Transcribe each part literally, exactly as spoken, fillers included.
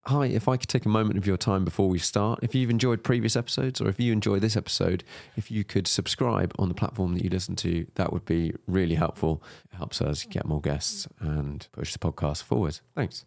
Hi, if I could take a moment of your time before we start, if you've enjoyed previous episodes or if you enjoy this episode, if you could subscribe on the platform that you listen to, that would be really helpful. It helps us get more guests and push the podcast forward. Thanks.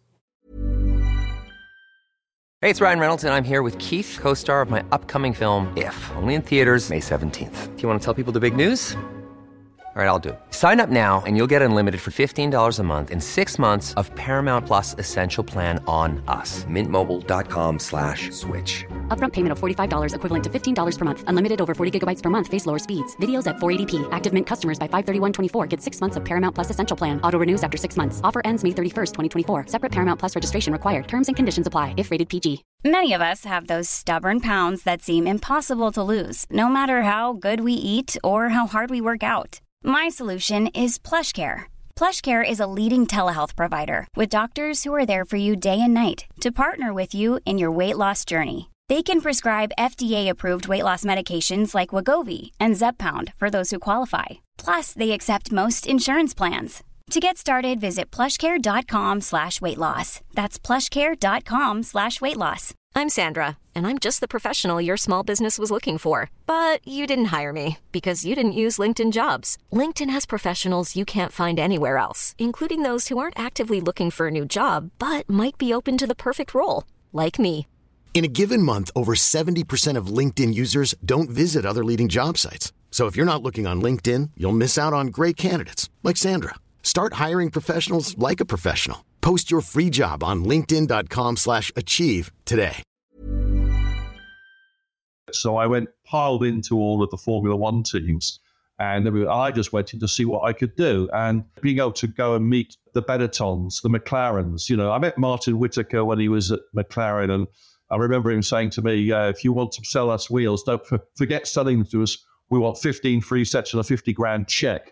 Hey, it's Ryan Reynolds, and I'm here with Keith, co-star of my upcoming film, If, only in theaters May seventeenth. Do you want to tell people the big news? All right, I'll do it. Sign up now and you'll get unlimited for fifteen dollars a month and six months of Paramount Plus Essential Plan on us. Mint Mobile dot com slash switch. Upfront payment of forty-five dollars equivalent to fifteen dollars per month. Unlimited over forty gigabytes per month. Face lower speeds. Videos at four eighty p. Active Mint customers by five thirty-one twenty-four get six months of Paramount Plus Essential Plan. Auto renews after six months. Offer ends May thirty-first, twenty twenty-four. Separate Paramount Plus registration required. Terms and conditions apply if rated P G. Many of us have those stubborn pounds that seem impossible to lose, no matter how good we eat or how hard we work out. My solution is PlushCare. PlushCare is a leading telehealth provider with doctors who are there for you day and night to partner with you in your weight loss journey. They can prescribe F D A-approved weight loss medications like Wegovy and Zepbound for those who qualify. Plus, they accept most insurance plans. To get started, visit plushcare.com slash weight loss. That's plushcare.com slash weight loss. I'm Sandra, and I'm just the professional your small business was looking for. But you didn't hire me because you didn't use LinkedIn Jobs. LinkedIn has professionals you can't find anywhere else, including those who aren't actively looking for a new job, but might be open to the perfect role, like me. In a given month, over seventy percent of LinkedIn users don't visit other leading job sites. So if you're not looking on LinkedIn, you'll miss out on great candidates like Sandra. Start hiring professionals like a professional. Post your free job on linkedin.com slash achieve today. So I went piled into all of the Formula One teams, and I just went in to see what I could do. And being able to go and meet the Benettons, the McLarens, you know, I met Martin Whitaker when he was at McLaren, and I remember him saying to me, uh, if you want to sell us wheels, don't f- forget selling them to us. We want fifteen free sets and a fifty grand check.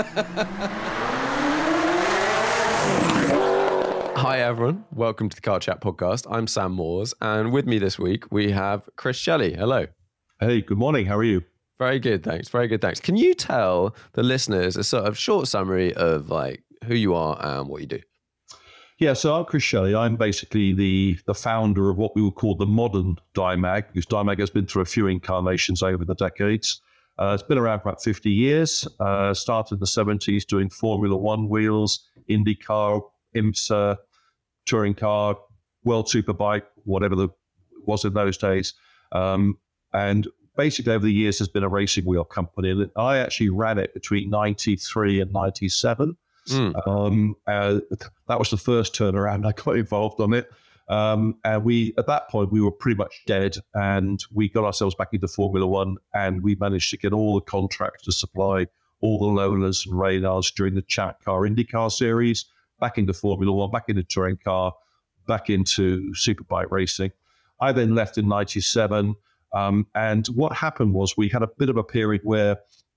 Hi, everyone. Welcome to the Car Chat podcast. I'm Sam Moores, and with me this week, we have Chris Shelley. Hello. Hey, good morning. How are you? Very good, thanks. Very good, thanks. Can you tell the listeners a sort of short summary of like who you are and what you do? Yeah, so I'm Chris Shelley. I'm basically the, the founder of what we would call the modern Dymag, because Dymag has been through a few incarnations over the decades. Uh, it's been around for about fifty years. Uh, started in the seventies doing Formula One wheels, IndyCar, IMSA, touring car, World Superbike, whatever the was in those days. Um, and basically over the years has been a racing wheel company. And I actually ran it between ninety-three and ninety-seven. Mm. Um, uh, that was the first turnaround I got involved on it. Um, and we, at that point, we were pretty much dead, and we got ourselves back into Formula One, and we managed to get all the contracts to supply all the Lolas and Reynards during the Chat Car IndyCar series, back into Formula One, back into touring car, back into superbike racing. I then left in ninety-seven, um, and what happened was we had a bit of a period where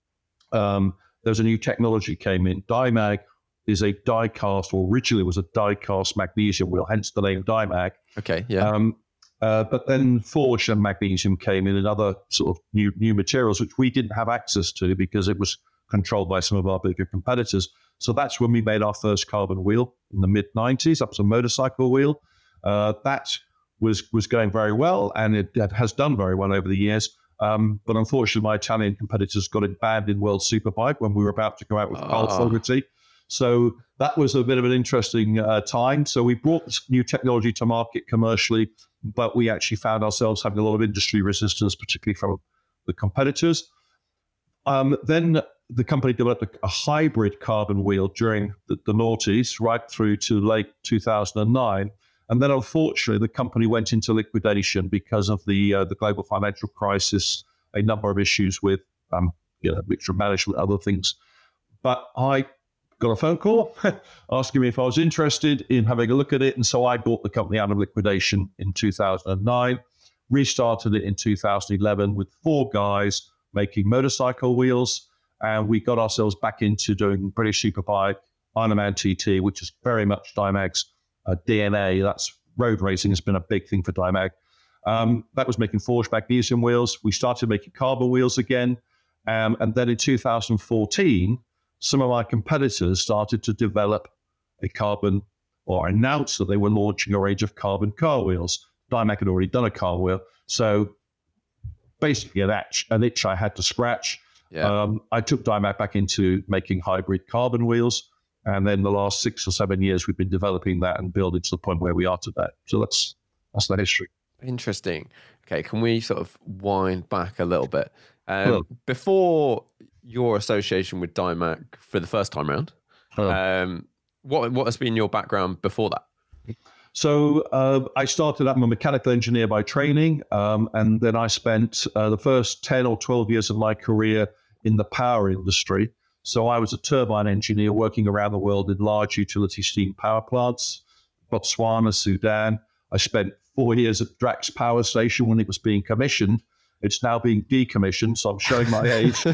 um, there was a new technology came in. Dymag is a die-cast, or originally was a die-cast magnesium wheel, hence the name Dymag. Okay, yeah. Um, uh, but then forged and magnesium came in and other sort of new new materials, which we didn't have access to because it was controlled by some of our bigger competitors. So that's when we made our first carbon wheel in the mid nineties. That was a motorcycle wheel. Uh, that was was going very well, and it, it has done very well over the years. Um, but unfortunately, my Italian competitors got it banned in World Superbike when we were about to go out with oh. Carl Fogarty. So that was a bit of an interesting uh, time. So we brought this new technology to market commercially, but we actually found ourselves having a lot of industry resistance, particularly from the competitors. Um, then the company developed a, a hybrid carbon wheel during the, the noughties, right through to late two thousand nine. And then, unfortunately, the company went into liquidation because of the uh, the global financial crisis, a number of issues with um, you know, mixture of management, other things. But I got a phone call asking me if I was interested in having a look at it. And so I bought the company out of liquidation in two thousand nine, restarted it in two thousand eleven with four guys making motorcycle wheels. And we got ourselves back into doing British Superbike, Ironman T T, which is very much Dymag's uh, D N A. That's road racing has been a big thing for Dymag. Um, that was making forged magnesium wheels. We started making carbon wheels again. Um, and then in two thousand fourteen, some of my competitors started to develop a carbon or announced that they were launching a range of carbon car wheels. Dymac had already done a car wheel. So basically an itch, an itch I had to scratch. Yeah. Um, I took Dymac back into making hybrid carbon wheels. And then the last six or seven years, we've been developing that and building to the point where we are today. So that's that's the history. Interesting. Okay, can we sort of wind back a little bit? Um, Well- before your association with Dymac for the first time round, Oh. um, what what has been your background before that? So uh, I started out, I'm a mechanical engineer by training, um, and then I spent uh, the first ten or twelve years of my career in the power industry. So I was a turbine engineer working around the world in large utility steam power plants, Botswana, Sudan. I spent four years at Drax Power Station when it was being commissioned. It's now being decommissioned, so I'm showing my age.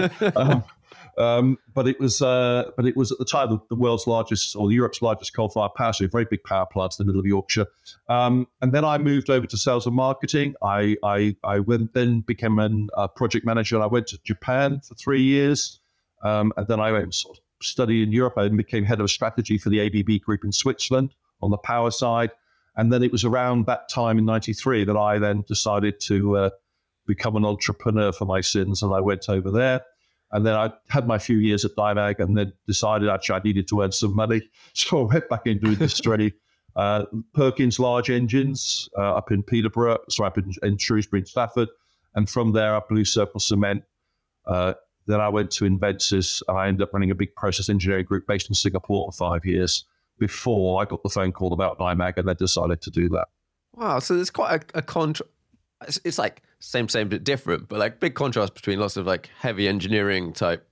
um, um, but it was, uh, but it was at the time the, the world's largest, or Europe's largest coal-fired power station, very big power plants in the middle of Yorkshire. Um, and then I moved over to sales and marketing. I I, I went, then became a uh, project manager, and I went to Japan for three years. Um, and then I went sort of study in Europe. I became head of strategy for the A B B Group in Switzerland on the power side. And then it was around that time in ninety-three that I then decided to uh, become an entrepreneur for my sins. And I went over there. And then I had my few years at Dymac and then decided actually I needed to earn some money. So I went back into industry. uh, Perkins Large Engines uh, up in Peterborough, sorry, up in, in Shrewsbury and Stafford. And from there, up Blue Circle Cement. Uh, then I went to Invensys and I ended up running a big process engineering group based in Singapore for five years before I got the phone call about Dymac and then decided to do that. Wow, so there's quite a, a contrast. It's, it's like same, same, but different, but like big contrast between lots of like heavy engineering type,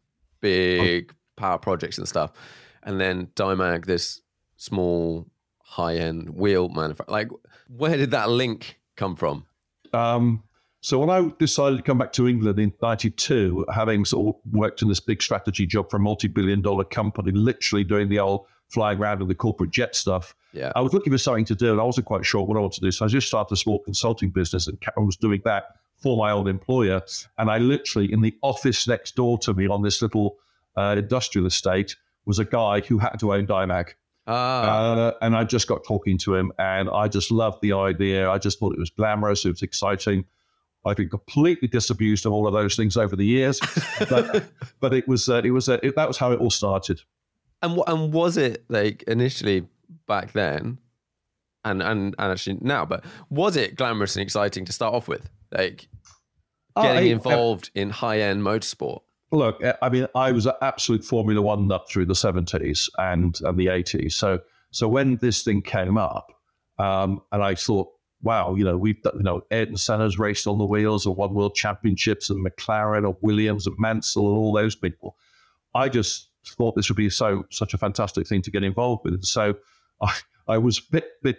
big power projects and stuff, and then Dymac, this small high end wheel manufacturer. Like, where did that link come from? Um, so when I decided to come back to England in ninety-two, having sort of worked in this big strategy job for a multi-billion dollar company, literally doing the old flying around with the corporate jet stuff, Yeah, I was looking for something to do and I wasn't quite sure what I wanted to do. So I just started a small consulting business and I was doing that for my old employer. And I literally, in the office next door to me on this little uh, industrial estate, was a guy who happened to own Dymac. ah, Uh, and I just got talking to him and I just loved the idea. I just thought it was glamorous. It was exciting. I've been completely disabused of all of those things over the years, but but it was uh, it was uh, it, that was how it all started. and what and was it like initially back then, and and and actually now, but was it glamorous and exciting to start off with, like getting I- involved in high end motorsport? Look, I mean, I was an absolute Formula One nut through the seventies and, and the eighties. So so when this thing came up, um, and I thought, wow, you know, we've done, you know, Ayrton Senna's raced on the wheels and won world championships, and McLaren or Williams and Mansell and all those people. I just thought this would be so such a fantastic thing to get involved with. So I I was a bit bit.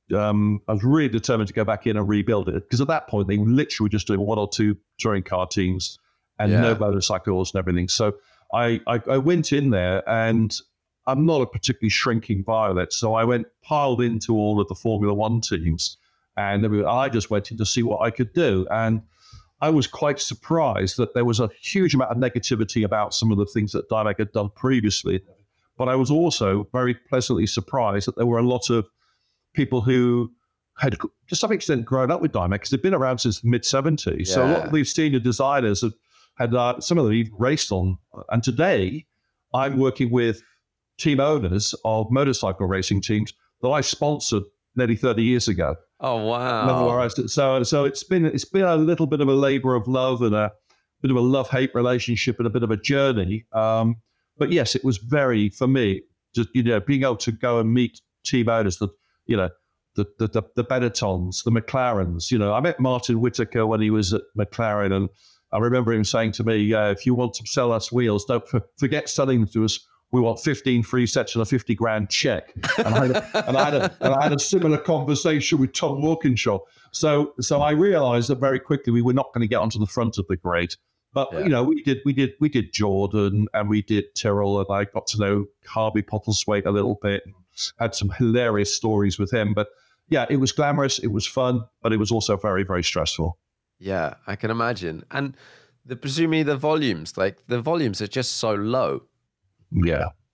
Um, I was really determined to go back in and rebuild it because at that point they were literally just doing one or two touring car teams and Yeah. no motorcycles and everything. So I, I I went in there and I'm not a particularly shrinking violet, so I went piled into all of the Formula One teams, and I just went in to see what I could do. And I was quite surprised that there was a huge amount of negativity about some of the things that Dymac had done previously. But I was also very pleasantly surprised that there were a lot of people who had, to some extent, grown up with Dymac because they've been around since the mid seventies. So a lot of these senior designers have had, uh, some of them even raced on. And today, I'm working with team owners of motorcycle racing teams that I sponsored nearly thirty years ago. Oh wow! Never where I stood. So, so it's been it's been a little bit of a labour of love and a bit of a love-hate relationship and a bit of a journey. Um, but yes, it was very, for me, just, you know, being able to go and meet team owners, the you know, the the the, the Benettons, the McLarens. You know, I met Martin Whitaker when he was at McLaren, and I remember him saying to me, uh, "If you want to sell us wheels, don't f- forget selling them to us. We want fifteen free sets and a fifty grand check." And I had a, and I had a, and I had a similar conversation with Tom Walkinshaw. So, so I realised that very quickly we were not going to get onto the front of the grade. But Yeah. you know, we did, we did, we did Jordan and we did Tyrrell, and I got to know Harvey Pottleswaite a little bit. And had some hilarious stories with him. But yeah, it was glamorous, it was fun, but it was also very, very stressful. Yeah, I can imagine. And the presumably the volumes, like the volumes are just so low. Yeah,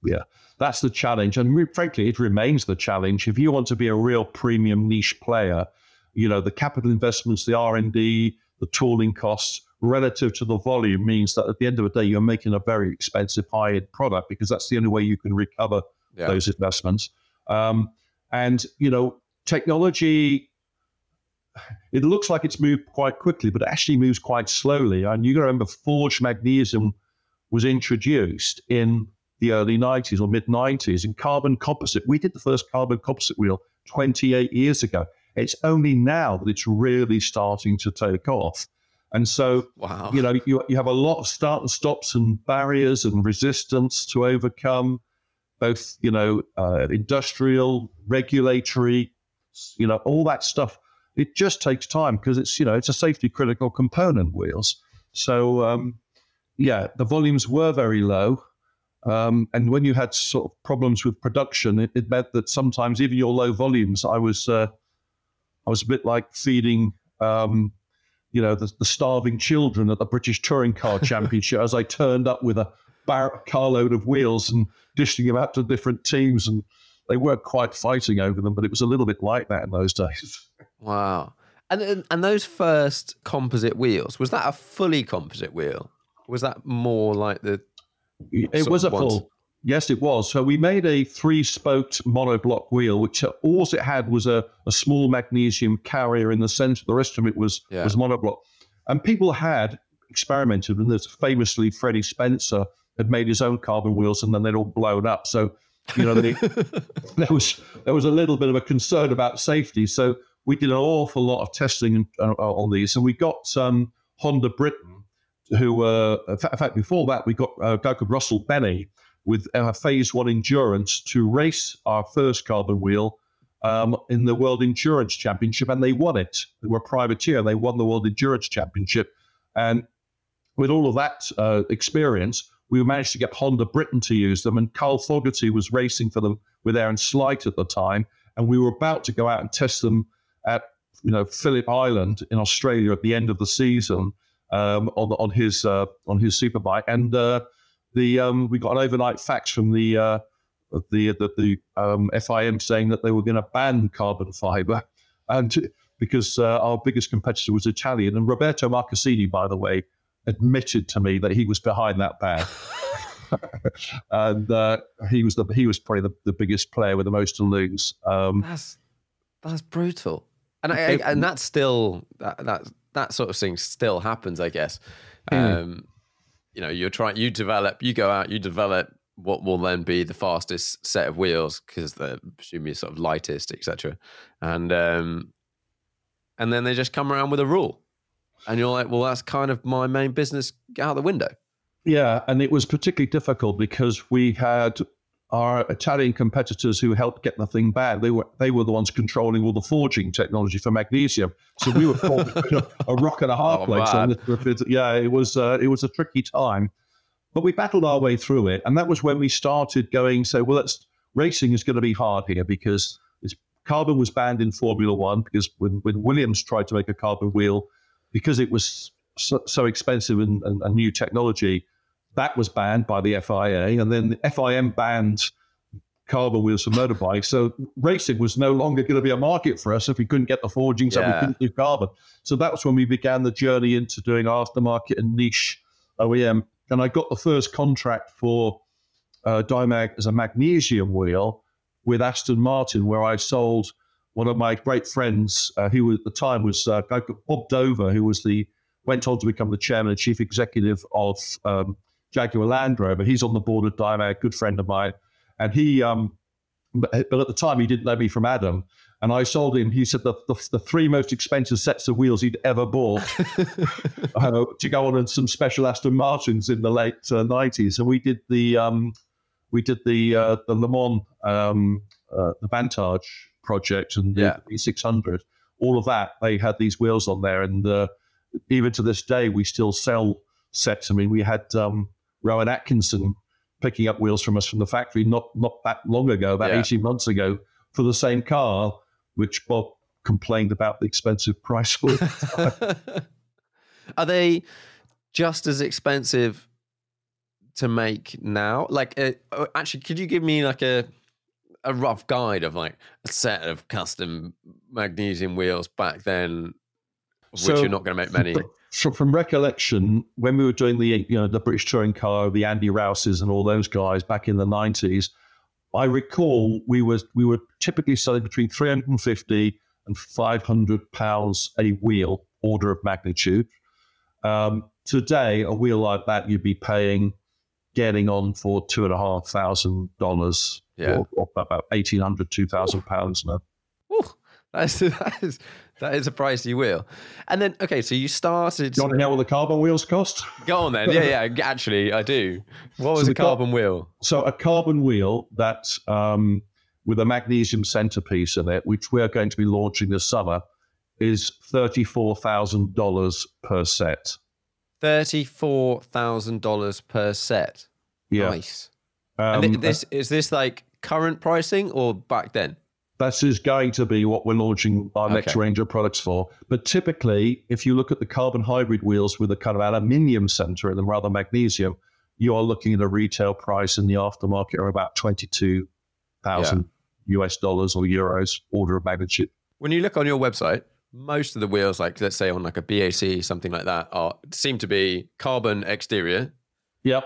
yeah, that's the challenge. And re- frankly, it remains the challenge. If you want to be a real premium niche player, you know, the capital investments, the R and D, the tooling costs relative to the volume means that at the end of the day, you're making a very expensive high-end product because that's the only way you can recover yeah. those investments. Um, and, you know, technology, it looks like it's moved quite quickly, but it actually moves quite slowly. And you got to remember, forged magnesium was introduced in the early nineties or mid nineties, and carbon composite. We did the first carbon composite wheel twenty-eight years ago. It's only now that it's really starting to take off. And so, wow. you know, you, you have a lot of start and stops and barriers and resistance to overcome, both, you know, uh, industrial, regulatory, you know, all that stuff. It just takes time because it's, you know, it's a safety critical component, wheels. So, um, yeah, the volumes were very low. Um, and when you had sort of problems with production, it, it meant that sometimes even your low volumes, I was, uh, I was a bit like feeding, um, you know, the, the starving children at the British Touring Car Championship as I turned up with a bar- carload of wheels and dishing them out to different teams. And they weren't quite fighting over them, but it was a little bit like that in those days. Wow. And, and and those first composite wheels, was that a fully composite wheel? Was that more like the... It was a ones? full... Yes, it was. So we made a three-spoked monoblock wheel, which uh, all it had was a, a small magnesium carrier in the center. The rest of it was, yeah. was monoblock. And people had experimented, and there's famously Freddie Spencer had made his own carbon wheels, and then they'd all blown up. So, you know, they, there was there was a little bit of a concern about safety. So we did an awful lot of testing uh, on these, and we got um, Honda Britain, who, uh, in fact, before that, we got a guy called Russell Benny, with our phase one endurance to race our first carbon wheel um, in the World Endurance Championship, and they won it. They were a privateer. They won the World Endurance Championship. And with all of that uh, experience, we managed to get Honda Britain to use them, and Carl Fogarty was racing for them with Aaron Slight at the time, and we were about to go out and test them at, you know, Phillip Island in Australia at the end of the season um, on, on his uh, on his superbike, and uh, The um, we got an overnight fax from the uh, the the, the um, F I M saying that they were going to ban carbon fiber, and because uh, our biggest competitor was Italian, and Roberto Marcassini, by the way, admitted to me that he was behind that ban, and uh, he was the he was probably the, the biggest player with the most to lose. Um, that's that's brutal, and I, I, and that's still that, that that sort of thing still happens, I guess. Mm. Um, You know, you're trying, you develop, you go out, you develop what will then be the fastest set of wheels because they're presumably sort of lightest, et cetera. And um, and then they just come around with a rule, and you're like, well, that's kind of my main business out the window. Yeah, and it was particularly difficult because we had our Italian competitors who helped get the thing banned. They were they were the ones controlling all the forging technology for magnesium. So we were caught between a, a rock and a hard oh, place. On this. Yeah, it was uh, it was a tricky time, but we battled our way through it, and that was when we started going. So, well, let's racing is going to be hard here because it's, carbon was banned in Formula One because when, when Williams tried to make a carbon wheel, because it was so, so expensive and, and, and new technology. That was banned by the F I A, and then the F I M banned carbon wheels for motorbikes. So racing was no longer going to be a market for us if we couldn't get the forging, so yeah. we couldn't do carbon. So that was when we began the journey into doing aftermarket and niche O E M. And I got the first contract for uh, Dymag as a magnesium wheel with Aston Martin, where I sold one of my great friends, uh, who at the time was uh, Bob Dover, who was the went on to become the chairman and chief executive of um, Jaguar Land Rover. He's on the board of Dymag, a good friend of mine. And he, um, but at the time, he didn't know me from Adam. And I sold him, he said, the, the, the three most expensive sets of wheels he'd ever bought uh, to go on in some special Aston Martins in the late uh, nineties. And we did the um, we did the uh, the Le Mans, um, uh, the Vantage project and the yeah. V six hundred. All of that, they had these wheels on there. And uh, even to this day, we still sell sets. I mean, we had um, Rowan Atkinson picking up wheels from us from the factory not not that long ago, about yeah. eighteen months ago, for the same car, which Bob complained about the expensive price for. Are they just as expensive to make now? Like, uh, actually, could you give me like a a rough guide of like a set of custom magnesium wheels back then, which So- you're not going to make many? So from recollection, when we were doing the you know the British Touring Car, the Andy Rouses and all those guys back in the nineties, I recall we were we were typically selling between three hundred fifty and five hundred pounds a wheel, order of magnitude. Um, today, a wheel like that you'd be paying, getting on for two and a half thousand dollars, Yeah. or, or about eighteen hundred, two thousand pounds now. Ooh, that's that is that is a pricey wheel. And then okay, so you started. Do you want to know what the carbon wheels cost? Go on then. Yeah, yeah. Actually, I do. What was So a the car- carbon wheel? So a carbon wheel that um, with a magnesium centerpiece in it, which we're going to be launching this summer, is thirty-four thousand dollars per set. Thirty-four thousand dollars per set. Yeah. Nice. Um, and th- this is this like current pricing or back then? That is going to be what we're launching our next Okay. range of products for. But typically, if you look at the carbon hybrid wheels with a kind of aluminium center and then rather magnesium, you are looking at a retail price in the aftermarket of about twenty-two thousand U S dollars or euros, order of magnitude. When you look on your website, most of the wheels, like let's say on like a B A C, something like that, are seem to be carbon exterior Yep.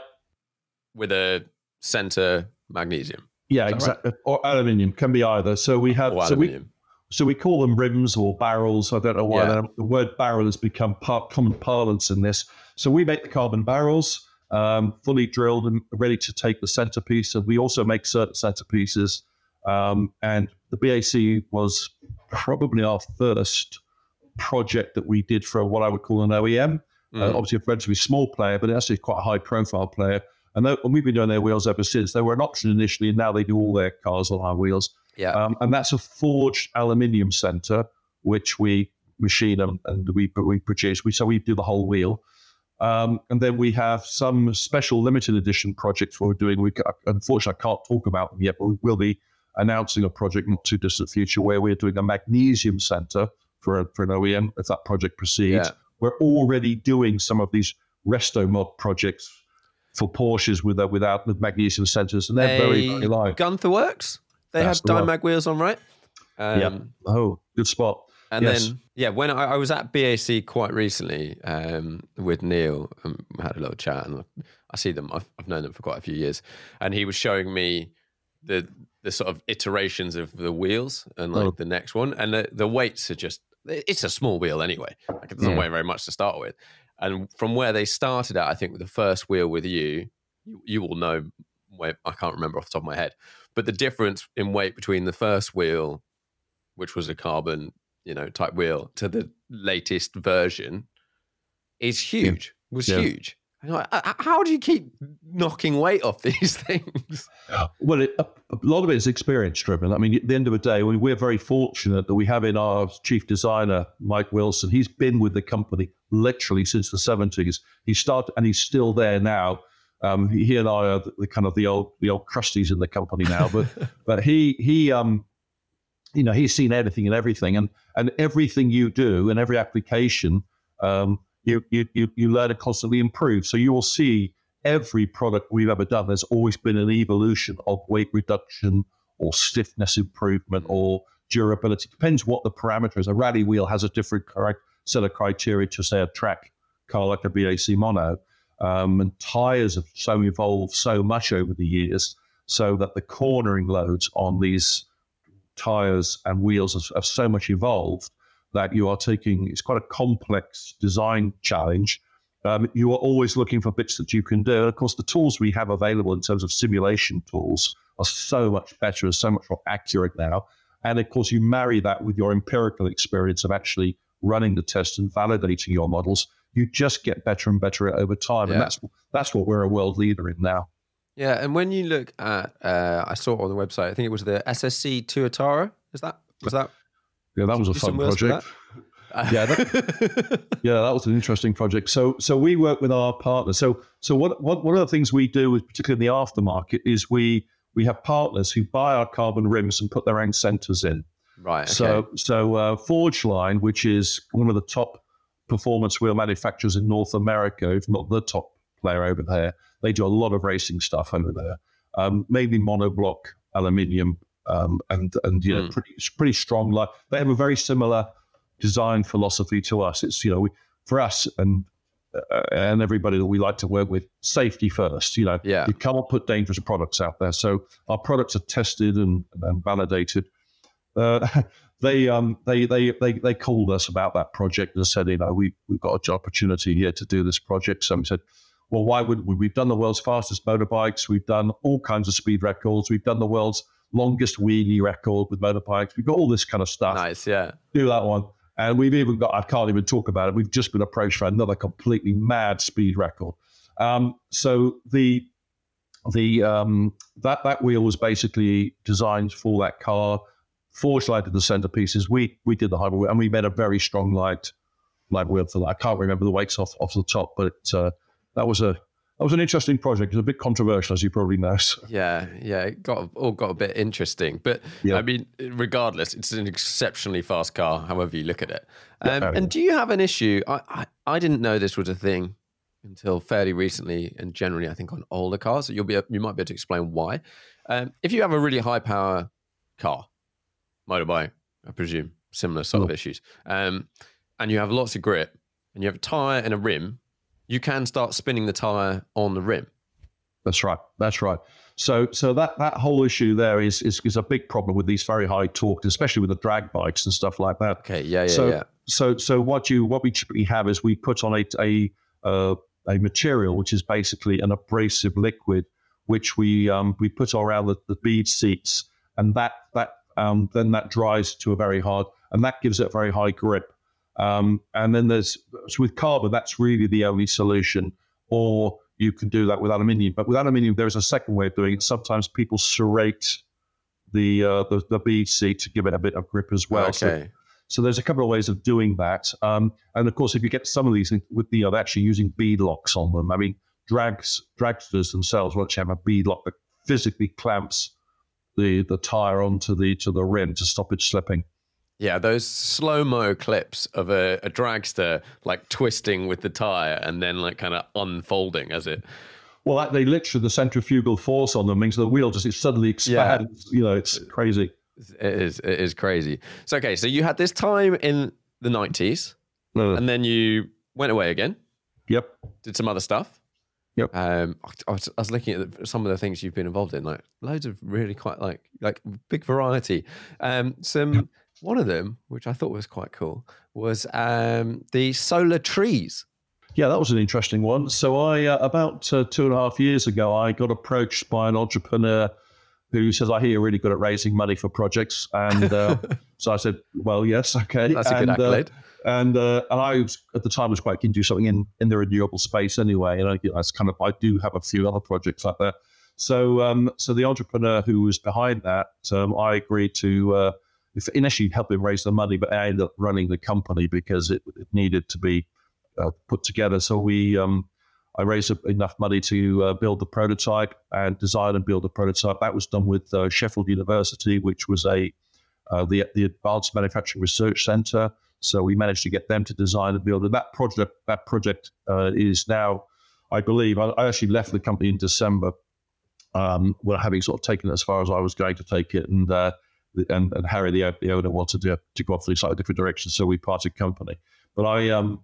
with a center magnesium. Yeah, Is that exactly. Or aluminium, can be either. So we have Or so we aluminium. so we call them rims or barrels. I don't know why Yeah. they're- the word barrel has become part, common parlance in this. So we make the carbon barrels, um, fully drilled and ready to take the centerpiece, and we also make certain centerpieces. Um, and the B A C was probably our first project that we did for what I would call an O E M. Mm. Uh, obviously, a relatively small player, but actually quite a high-profile player. And, they, and we've been doing their wheels ever since. They were an option initially, and now they do all their cars on our wheels. Yeah. Um, and that's a forged aluminium center, which we machine and, and we we produce. We so we do the whole wheel. Um, and then we have some special limited edition projects we're doing. We ca- unfortunately I can't talk about them yet, but we will be announcing a project in not too distant future where we're doing a magnesium center for a, for an O E M if that project proceeds. Yeah. We're already doing some of these resto mod projects for Porsches with uh, without with magnesium centers, and they're very very light. Gunther Works. They That's have the one. Dimag wheels on, right? Um, yeah. Oh, good spot. And Yes. then, yeah, when I, I was at B A C quite recently um, with Neil, and we had a little chat, and I, I see them. I've, I've known them for quite a few years, and he was showing me the the sort of iterations of the wheels and like Oh. the next one, and the, the weights are just. It's a small wheel anyway. Like it doesn't Yeah. weigh very much to start with, and from where they started at, I think with the first wheel with you, you, you will know. Where, I can't remember off the top of my head, but the difference in weight between the first wheel, which was a carbon, you know, type wheel, to the latest version, is huge. Was Yeah. huge. And I'm like, "Uh, how do you keep knocking weight off these things? Well, it, a, a lot of it is experience driven. I mean, at the end of the day, we- we're very fortunate that we have in our chief designer, Mike Wilson. He's been with the company literally since the seventies. He started, and he's still there now. Um, he, he and I are the, the kind of the old the old crusties in the company now. But but he he um you know he's seen anything and everything, and and everything you do and every application um you you you, you learn to constantly improve. So you will see every product we've ever done, there's always been an evolution of weight reduction or stiffness improvement or durability. Depends what the parameter is. A rally wheel has a different correct set of criteria to, say, a track car like a B A C Mono. Um, and tires have so evolved so much over the years so that the cornering loads on these tires and wheels have, have so much evolved that you are taking, it's quite a complex design challenge. Um, you are always looking for bits that you can do. And of course, the tools we have available in terms of simulation tools are so much better and so much more accurate now. And of course, you marry that with your empirical experience of actually running the test and validating your models. You just get better and better over time. Yeah. And that's that's what we're a world leader in now. Yeah, and when you look at, uh, I saw it on the website. I think it was the S S C Tuatara. Is that was that? Yeah, that was a Use fun some words for project. that? Yeah, that, yeah, that was an interesting project. So, so we work with our partners. So, so what, what, one of the things we do, is particularly in the aftermarket, is we we have partners who buy our carbon rims and put their own centers in. Right. Okay. So, so uh, Forgeline, which is one of the top performance wheel manufacturers in North America, if not the top player over there. They do a lot of racing stuff over there, um, mainly monoblock aluminium, um, and and you know Mm. pretty pretty strong. Like they have a very similar design philosophy to us. It's you know we, for us and uh, and everybody that we like to work with, safety first. You know, Yeah. you can't put dangerous products out there. So our products are tested and, and validated. Uh, they um they they they they called us about that project and said, you know, we we've got an opportunity here to do this project. So we said, well, why would we? We've done the world's fastest motorbikes. We've done all kinds of speed records. We've done the world's longest wheelie record with motorbikes. We've got all this kind of stuff. Nice, yeah. Do that one. And we've even got, I can't even talk about it. We've just been approached for another completely mad speed record. Um, so the the um, that that wheel was basically designed for that car. Forged light did the centerpieces. We we did the hybrid wheel, and we made a very strong light light wheel for that. I can't remember the weights off off the top, but uh, that was a that was an interesting project. It was a bit controversial, as you probably know. So. Yeah, yeah, it got all got a bit interesting, but Yeah. I mean, regardless, it's an exceptionally fast car. However you look at it, Yeah, um, very and good. do you have an issue? I, I I didn't know this was a thing until fairly recently, and generally, I think on older cars. So you'll be you might be able to explain why. Um, if you have a really high power car, motorbike, I presume similar sort of Mm. issues, um, and you have lots of grip, and you have a tire and a rim, you can start spinning the tire on the rim. That's right. That's right. So, so that, that whole issue there is, is is a big problem with these very high torque, especially with the drag bikes and stuff like that. Okay, yeah, yeah, so, yeah. So, so what you what we typically have is we put on a a uh, a material which is basically an abrasive liquid, which we um, we put around the, the bead seats, and that that um, then that dries to a very hard, and that gives it a very high grip. Um, and then there's so with carbon, that's really the only solution, or you can do that with aluminium. But with aluminium, there is a second way of doing it. Sometimes people serrate the uh, the, the bead seat to give it a bit of grip as well. So, Okay. so there's a couple of ways of doing that. Um, and of course, if you get some of these with the, you know, they're actually using bead locks on them. I mean, drags dragsters themselves will actually have a bead lock that physically clamps the the tire onto the to the rim to stop it slipping. Yeah, those slow-mo clips of a, a dragster like twisting with the tire and then like kind of unfolding as it. Well, that, they literally, the centrifugal force on them means the wheel just it suddenly expands. You know, it's crazy. It is it is crazy. So okay, so you had this time in the nineties, Uh, and then you went away again, yep. did some other stuff. Yep. Um, I was, I was looking at the, some of the things you've been involved in, like loads of really quite like like big variety. Um, some one of them, which I thought was quite cool, was um, the solar trees. Yeah, that was an interesting one. So I, uh, about uh, two and a half years ago, I got approached by an entrepreneur who says, I hear you're really good at raising money for projects. And uh, so I said, well, yes, okay. That's a and, good accolade. Uh, and uh, and I was, at the time was quite keen to do something in, in the renewable space anyway. And I, you know, it's kind of, I do have a few other projects like that. So um, so the entrepreneur who was behind that, um, I agreed to uh, initially help him raise the money, but I ended up running the company because it, it needed to be uh, put together. So we, um, I raised enough money to uh, build the prototype and design and build the prototype. That was done with uh, Sheffield University, which was a uh, the the Advanced Manufacturing Research Centre. So we managed to get them to design and build it. That project that project uh, is now, I believe, I, I actually left the company in December, um, well, having sort of taken it as far as I was going to take it, and uh, and, and Harry, the, the owner, wanted to, to go off in a slightly different direction, so we parted company. But I um.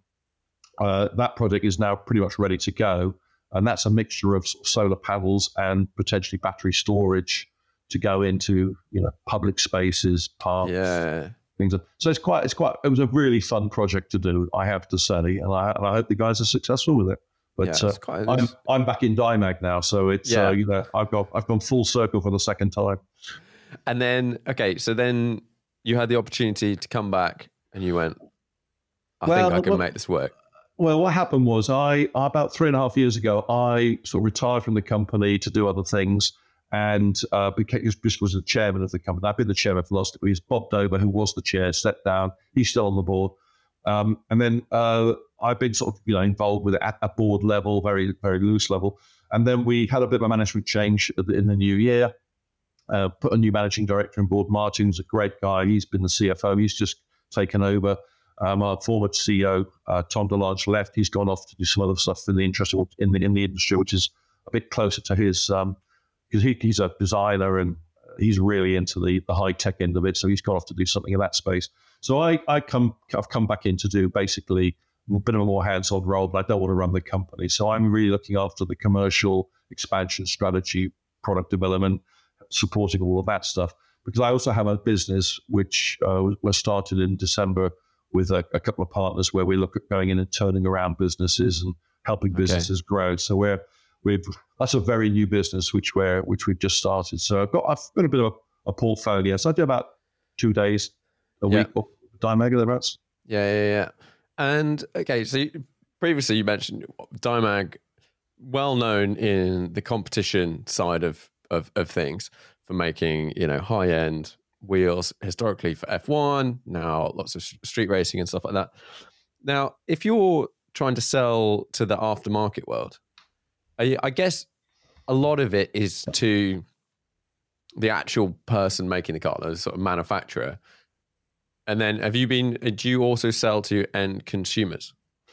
Uh, that project is now pretty much ready to go, and that's a mixture of solar panels and potentially battery storage to go into, you know, public spaces, parks, Yeah. things. So it's quite, it's quite. It was a really fun project to do, I have to say, and I, and I hope the guys are successful with it. But Yeah, uh, it's quite- I'm I'm back in Dimag now, so it's Yeah. uh, you know I've got I've gone full circle for the second time. And then okay, so then you had the opportunity to come back, and you went, I Well, think I can well- make this work. Well, what happened was I, about three and a half years ago, I sort of retired from the company to do other things and uh, became, just was the chairman of the company. I've been the chairman for the last couple of years. Bob Dover, who was the chair, stepped down. He's still on the board. Um, and then uh, I've been sort of, you know, involved with it at a board level, very, very loose level. And then we had a bit of a management change in the new year, uh, put a new managing director on board. Martin's a great guy. He's been the C F O. He's just taken over. Um, our former C E O, uh, Tom DeLonge, left. He's gone off to do some other stuff in the interest in the in the industry, which is a bit closer to his, um, because he, he's a designer and he's really into the, the high tech end of it. So he's gone off to do something in that space. So I, I come, I've come back in to do basically a bit of a more hands-on role, but I don't want to run the company. So I'm really looking after the commercial expansion strategy, product development, supporting all of that stuff. Because I also have a business which uh, was started in December with a, a couple of partners where we look at going in and turning around businesses and helping businesses okay. grow. So we're we've that's a very new business which we're which we've just started. So I've got I've got a bit of a, a portfolio. So I do about two days a yeah. week of Dimag thereabouts. Yeah, yeah, yeah. And okay, so you, previously you mentioned Dimag, well known in the competition side of, of of things for making, you know, high end wheels historically for F one, now lots of street racing and stuff like that. Now, if you're trying to sell to the aftermarket world, I, I guess a lot of it is to the actual person making the car, the sort of manufacturer. And then have you been, do you also sell to end consumers?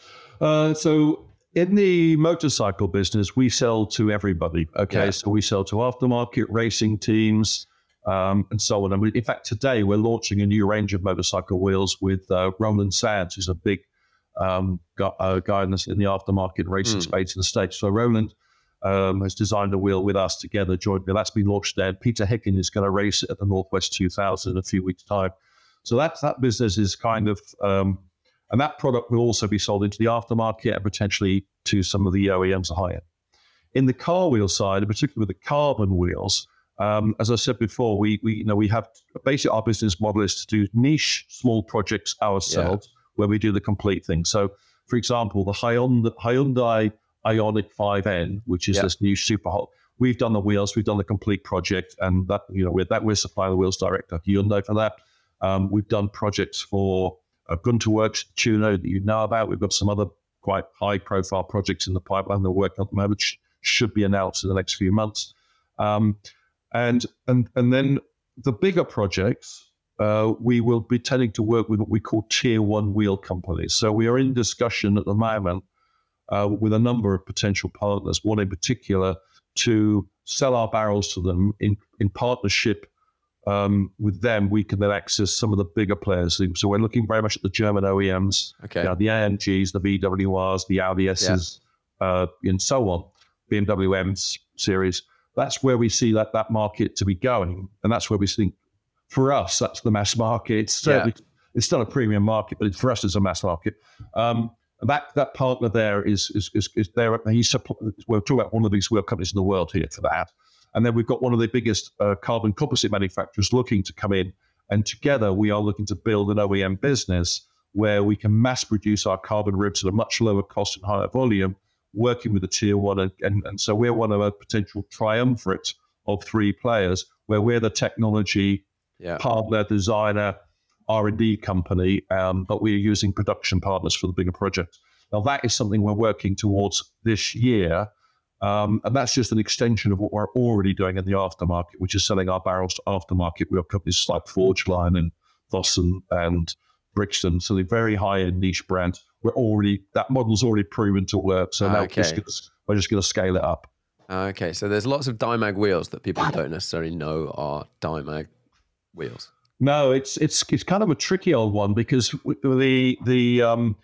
Uh, so in the motorcycle business, we sell to everybody. Okay. Yeah. So we sell to aftermarket racing teams, um, and so on. And we, in fact, today we're launching a new range of motorcycle wheels with uh, Roland Sands, who's a big um, guy, uh, guy in the, in the aftermarket racing mm. space in the States. So Roland um, has designed a wheel with us together, jointly. That's been launched there. Peter Hicken is going to race it at the Northwest two thousand in a few weeks' time. So that, that business is kind of, um, and that product will also be sold into the aftermarket and potentially to some of the O E Ms higher. In the car wheel side, and particularly with the carbon wheels, um, as I said before, we we you know we have basically our business model is to do niche small projects ourselves yeah. where we do the complete thing. So, for example, the Hyundai, Hyundai Ioniq five N, which is yeah. this new super hot. We've done the wheels, we've done the complete project, and that you know with that we're supplying the wheels direct to Hyundai for that. Um, we've done projects for uh, Gunter Works, Tuno that you know about. We've got some other quite high-profile projects in the pipeline that we're working on at the moment, which should be announced in the next few months. Um, and and and then the bigger projects, uh, we will be tending to work with what we call tier one wheel companies. So we are in discussion at the moment uh, with a number of potential partners, one in particular, to sell our barrels to them in, in partnership. Um, with them, we can then access some of the bigger players. So we're looking very much at the German O E Ms, okay. you know, the A M Gs, the V W Rs, the Audi S's, yeah. uh, and so on, B M W M series. That's where we see that that market to be going, and that's where we think, for us, that's the mass market. It's certainly yeah. it's still a premium market, but for us, it's a mass market. Um, and that that partner there is is is, is there. He's we're talking about one of the biggest wheel companies in the world here for that. And then we've got one of the biggest uh, carbon composite manufacturers looking to come in. And together we are looking to build an O E M business where we can mass produce our carbon ribs at a much lower cost and higher volume, working with the tier one. And, and, and so we're one of a potential triumvirate of three players where we're the technology, yeah. partner, designer, R and D company, um, but we're using production partners for the bigger projects. Now that is something we're working towards this year. Um, and that's just an extension of what we're already doing in the aftermarket, which is selling our barrels to aftermarket wheel companies like Forgeline and Vossen and Brixton. So the very high-end niche brand. We're already that model's already proven to work. So now okay. we're just, we're just going to scale it up. Okay, so there's lots of Dimag wheels that people don't necessarily know are Dimag wheels. No, it's it's it's kind of a tricky old one because the the um.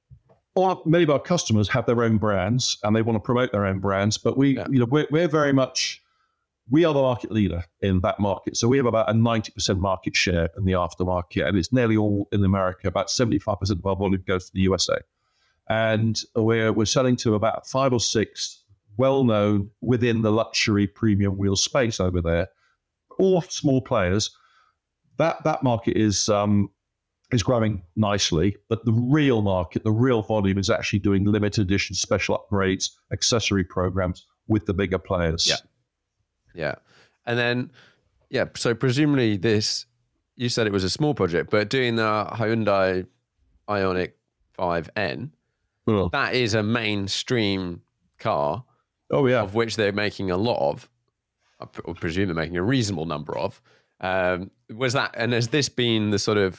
Or many of our customers have their own brands and they want to promote their own brands, but we, yeah. you know, we're, we're very much, we are the market leader in that market. So we have about a ninety percent market share in the aftermarket, and it's nearly all in America. About seventy-five percent of our volume goes to the U S A. And we're, we're selling to about five or six well-known within the luxury premium wheel space over there, all small players. That, that market is, um, is growing nicely, but the real market, the real volume is actually doing limited edition special upgrades, accessory programs with the bigger players. Yeah. Yeah. And then, yeah, so presumably this, you said it was a small project, but doing the Hyundai Ioniq five N, oh. that is a mainstream car. Oh, yeah. Of which they're making a lot of, I presume they're making a reasonable number of. Um, was that, and has this been the sort of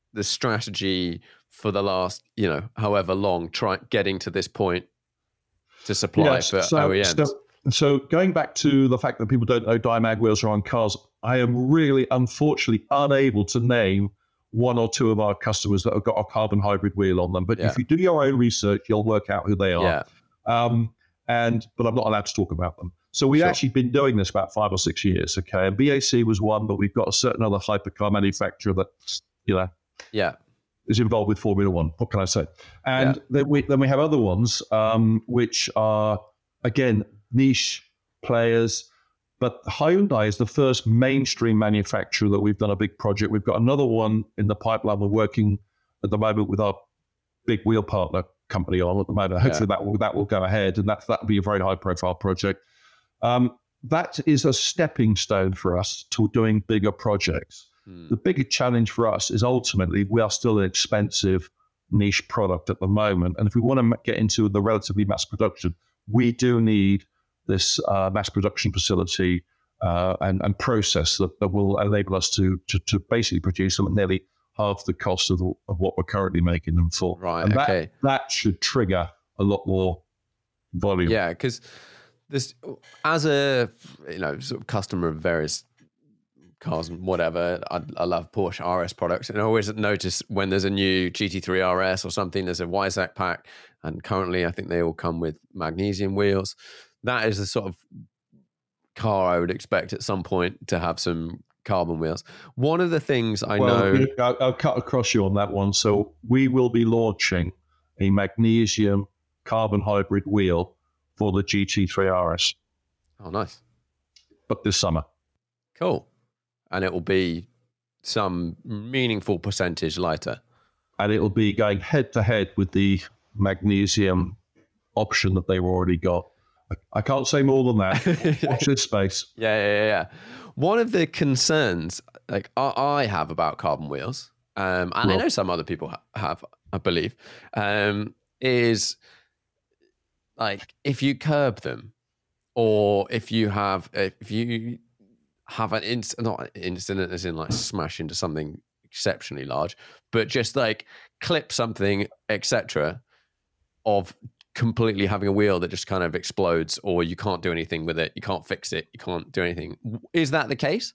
the strategy for the last, you know, however long, try getting to this point to supply yes, for so, O E Ms? So, so going back to the fact that people don't know Diamag wheels are on cars, I am really, unfortunately, unable to name one or two of our customers that have got a carbon hybrid wheel on them. But Yeah. if you do your own research, you'll work out who they are. Yeah. Um, and but I'm not allowed to talk about them. So we've Sure. actually been doing this about five or six years. Okay, and B A C was one, but we've got a certain other hypercar manufacturer that you know Yeah. is involved with Formula One. What can I say? And Yeah. then we then we have other ones um, which are again niche players. But Hyundai is the first mainstream manufacturer that we've done a big project. We've got another one in the pipeline. We're working at the moment with our big wheel partner company on at the moment. Hopefully Yeah. that will that will go ahead, and that that will be a very high profile project. Um, that is a stepping stone for us to doing bigger projects. Mm. The bigger challenge for us is ultimately we are still an expensive niche product at the moment, and if we want to get into the relatively mass production, we do need this uh, mass production facility uh, and, and process that, that will enable us to, to to basically produce them at nearly half the cost of, the, of what we're currently making them for. Right, and that, okay. that should trigger a lot more volume. Yeah, because this, as a you know sort of customer of various cars and whatever, I, I love Porsche R S products, and I always notice when there's a new G T three R S or something, there's a Weissach pack, and currently I think they all come with magnesium wheels. That is the sort of car I would expect at some point to have some carbon wheels. One of the things I well, know, I'll, I'll cut across you on that one. So we will be launching a magnesium carbon hybrid wheel for the G T three R S, oh nice, but this summer. cool, and it will be some meaningful percentage lighter. And it'll be going head to head with the magnesium option that they've already got. I can't say more than that. Watch this space. Yeah, yeah, yeah, yeah. One of the concerns, like I, I have about carbon wheels, um, and I Well- know some other people ha- have, I believe, um, is like if you curb them, or if you have, if you have an incident, not an incident as in like smash into something exceptionally large, but just like clip something, et cetera, of completely having a wheel that just kind of explodes, or you can't do anything with it, you can't fix it, you can't do anything. Is that the case?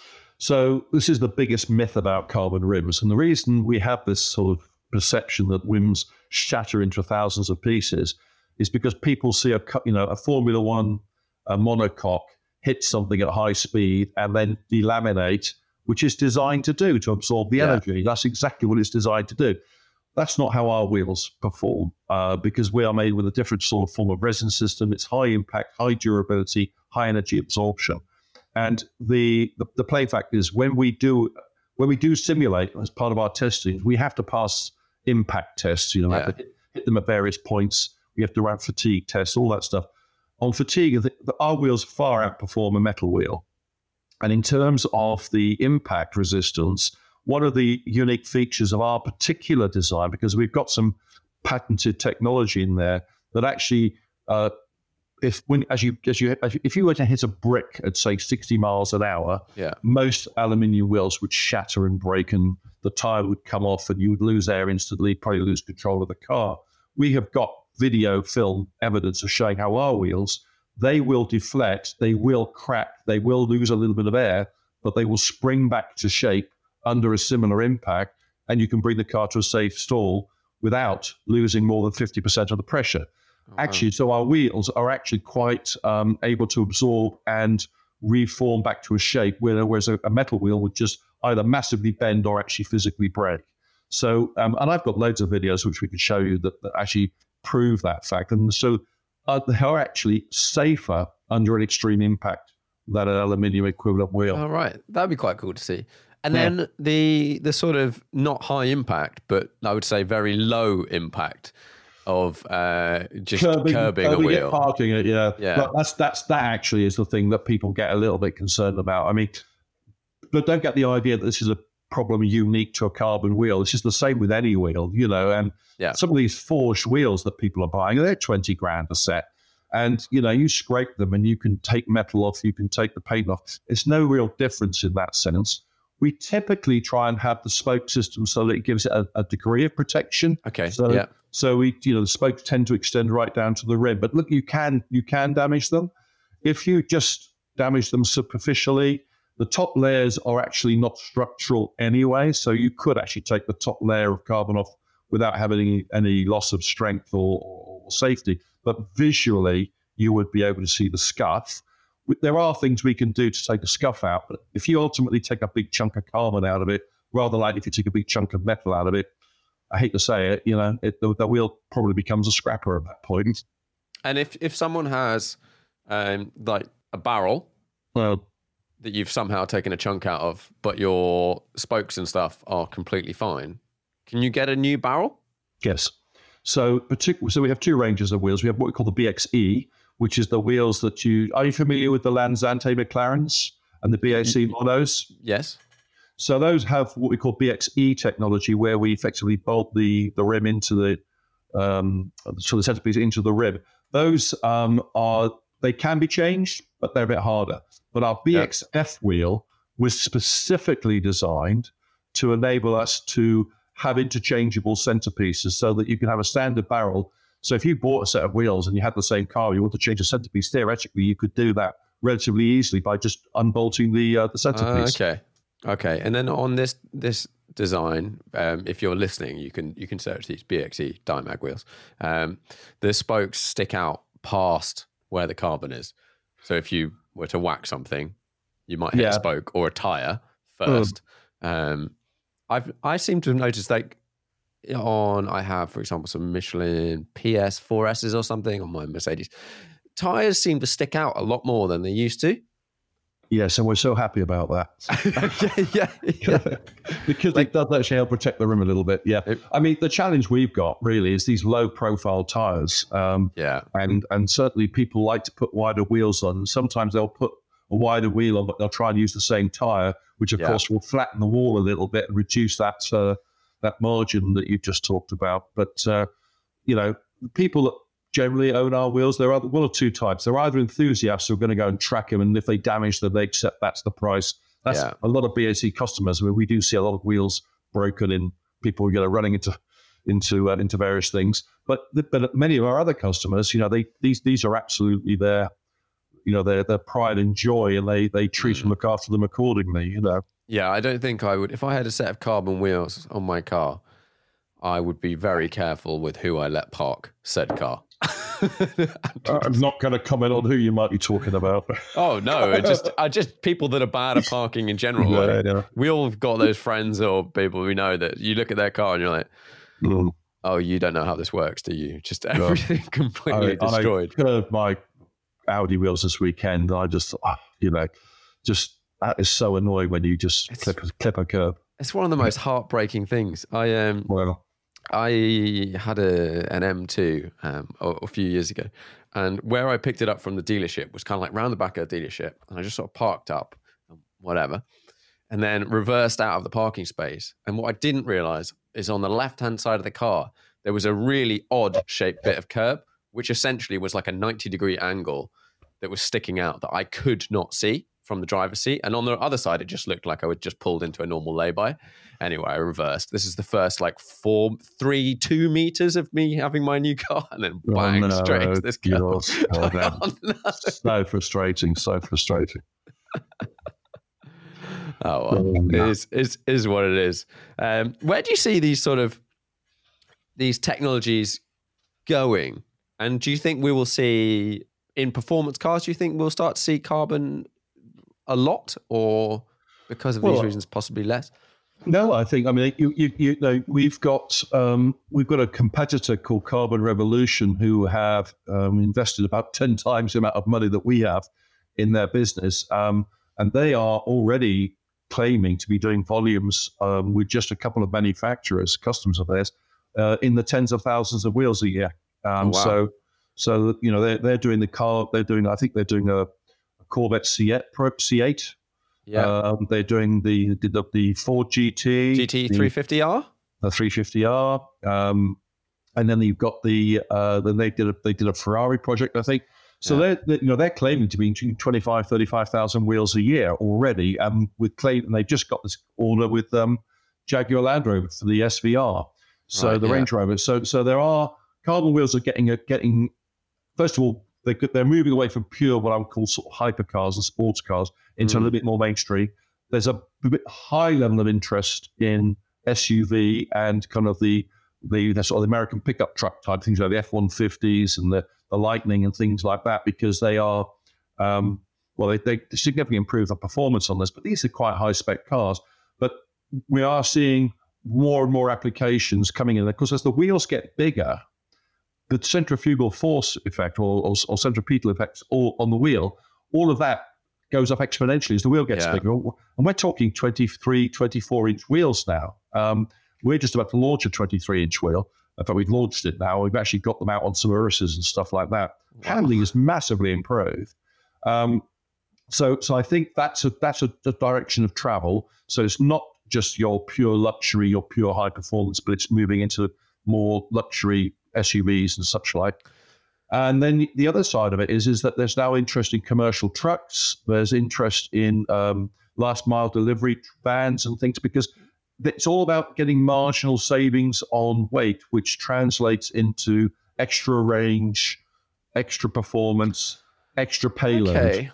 So this is the biggest myth about carbon rims. And the reason we have this sort of perception that rims shatter into thousands of pieces is because people see a, cu- you know, a Formula One a monocoque hit something at high speed and then delaminate, which is designed to do, to absorb the Yeah. energy. That's exactly what it's designed to do. That's not how our wheels perform uh, because we are made with a different sort of form of resin system. It's high impact, high durability, high energy absorption. And the, the, the plain fact is when we do when we do simulate as part of our testing, we have to pass impact tests. You know, we have Yeah. to hit, hit them at various points. We have to run fatigue tests, all that stuff. On fatigue, the, the, our wheels far outperform a metal wheel. And in terms of the impact resistance, one of the unique features of our particular design, because we've got some patented technology in there that actually, uh, if when as you as you if you were to hit a brick at say sixty miles an hour, Yeah. most aluminium wheels would shatter and break, and the tire would come off, and you would lose air instantly, probably lose control of the car. We have got video film evidence of showing how our wheels, they will deflect, they will crack, they will lose a little bit of air, but they will spring back to shape under a similar impact, and you can bring the car to a safe stall without losing more than fifty percent of the pressure. Oh, Actually, so our wheels are actually quite um, able to absorb and reform back to a shape, whereas a, a metal wheel would just either massively bend or actually physically break. So, um, and I've got loads of videos which we could show you that, that actually prove that fact. And so uh, they are actually safer under an extreme impact than an aluminium equivalent wheel. All right, that'd be quite cool to see. And Yeah. then the the sort of not high impact, but I would say very low impact of uh, just curbing, a curbing it, wheel. parking it, yeah. Yeah. But that's that's that actually is the thing that people get a little bit concerned about. I mean, but don't get the idea that this is a problem unique to a carbon wheel. It's just the same with any wheel, you know. And Yeah. some of these forged wheels that people are buying, they're twenty grand a set. And, you know, you scrape them and you can take metal off, you can take the paint off. It's no real difference in that sense. we typically try and have the spoke system so that it gives it a, a degree of protection. Okay. So, yeah. so we, you know, the spokes tend to extend right down to the rim. But look, you can you can damage them. If you just damage them superficially, the top layers are actually not structural anyway. So you could actually take the top layer of carbon off without having any, any loss of strength or, or safety. But visually, you would be able to see the scuff. There are things we can do to take the scuff out, but if you ultimately take a big chunk of carbon out of it, rather like if you take a big chunk of metal out of it, I hate to say it, you know, it, the, the wheel probably becomes a scrapper at that point. And if, if someone has um, like a barrel well, that you've somehow taken a chunk out of, but your spokes and stuff are completely fine, can you get a new barrel? Yes. So, particular, so we have two ranges of wheels. We have what we call the B X E, which is the wheels that you... Are you familiar with the Lanzante McLarens and the B A C monos? Yes. So those have what we call B X E technology, where we effectively bolt the, the rim into the... Um, so the centerpiece into the rim. Those um, are... They can be changed, but they're a bit harder. But our B X F yeah. wheel was specifically designed to enable us to have interchangeable centerpieces so that you can have a standard barrel. So if you bought a set of wheels and you had the same car, you want to change the centerpiece, theoretically, you could do that relatively easily by just unbolting the uh, the centerpiece. Uh, okay, okay. And then on this this design, um, if you're listening, you can you can search these B X E Dimag wheels. Um, the spokes stick out past where the carbon is. So if you were to whack something, you might hit yeah. a spoke or a tire first. Mm. Um, I've I seem to have noticed like. On, I have, for example, some Michelin P S four S's or something on my Mercedes. Tires seem to stick out a lot more than they used to. Yes, and we're so happy about that. yeah, yeah, yeah. Because like, it does actually help protect the rim a little bit. Yeah, it, I mean, the challenge we've got really is these low-profile tires. Um, yeah, and and certainly people like to put wider wheels on. Sometimes they'll put a wider wheel on, but they'll try and use the same tire, which of yeah. course will flatten the wall a little bit and reduce that. Uh, that margin that you just talked about. But, uh, you know, people that generally own our wheels, there are one or two types. They're either enthusiasts who are going to go and track them, and if they damage them, they accept that's the price. That's yeah. a lot of B A C customers. I mean, we do see a lot of wheels broken in people, you know, running into into uh, into various things. But the, but many of our other customers, you know, they these these are absolutely their, you know, their their pride and joy, and they they treat mm. and look after them accordingly, you know. Yeah, I don't think I would. If I had a set of carbon wheels on my car, I would be very careful with who I let park said car. I'm not going to comment on who you might be talking about. Oh no, it just I just people that are bad at parking in general. Yeah, like, yeah. We all have got those friends or people we know that you look at their car and you're like, mm. oh, you don't know how this works, do you? Just everything no. completely I, destroyed. I curved my Audi wheels this weekend. I just, oh, you know, just. That is so annoying when you just clip, clip a curb. It's one of the most heartbreaking things. I um, well, I had a an M two um, a, a few years ago, and where I picked it up from the dealership was kind of like round the back of the dealership, and I just sort of parked up, whatever, and then reversed out of the parking space. And what I didn't realize is on the left-hand side of the car, there was a really odd-shaped bit of curb, which essentially was like a ninety-degree angle that was sticking out that I could not see from the driver's seat. And on the other side, it just looked like I would just pulled into a normal lay-by. Anyway, I reversed. This is the first like four, three, two meters of me having my new car, and then bang, oh, no, straight into this car. Oh, oh, no. So frustrating, so frustrating. Oh, well, oh, no. it is, is, is what it is. Um, where do you see these sort of, these technologies going? And do you think we will see, in performance cars, do you think we'll start to see carbon a lot, or because of well, these reasons possibly less? No, I think I mean you you, you know we've got um, we've got a competitor called Carbon Revolution who have um, invested about ten times the amount of money that we have in their business, um, and they are already claiming to be doing volumes um, with just a couple of manufacturers, customers of theirs, uh, in the tens of thousands of wheels a year. Um, oh, wow. So so you know they're they're doing the car they're doing I think they're doing a Corvette C eight. Yeah. Um, they're doing the the, the Ford G T. G T three fifty R? The three fifty R. Um, and then you've got the, uh, then they did a, they did a Ferrari project, I think. So Yeah. they're, they're you know they're claiming to be between twenty-five, thirty-five thousand wheels a year already, and with claim, and they've just got this order with um, Jaguar Land Rover for the S V R. So Right, the yeah. Range Rover. So so there are carbon wheels are getting a, getting. First of all, they they're moving away from pure what I would call sort of hypercars and sports cars into a little bit more mainstream. There's a bit high level of interest in S U V and kind of the the, the sort of American pickup truck type things like the F one fifties and the, the Lightning and things like that, because they are, um, well, they, they significantly improve the performance on this, but these are quite high spec cars. But we are seeing more and more applications coming in. Of course, as the wheels get bigger, the centrifugal force effect or, or, or centripetal effects all on the wheel, all of that goes up exponentially as the wheel gets Yeah. bigger. And we're talking twenty-three, twenty-four inch wheels now. Um, we're just about to launch a twenty-three inch wheel. In fact, we've launched it now. We've actually got them out on some Uruses and stuff like that. Handling is massively improved. Um, so, so I think that's a that's a, a direction of travel. So it's not just your pure luxury, your pure high performance, but it's moving into more luxury S U Vs and such like. And then the other side of it is, is that there's now interest in commercial trucks. There's interest in um, last mile delivery vans and things, because it's all about getting marginal savings on weight, which translates into extra range, extra performance, extra payload. Okay.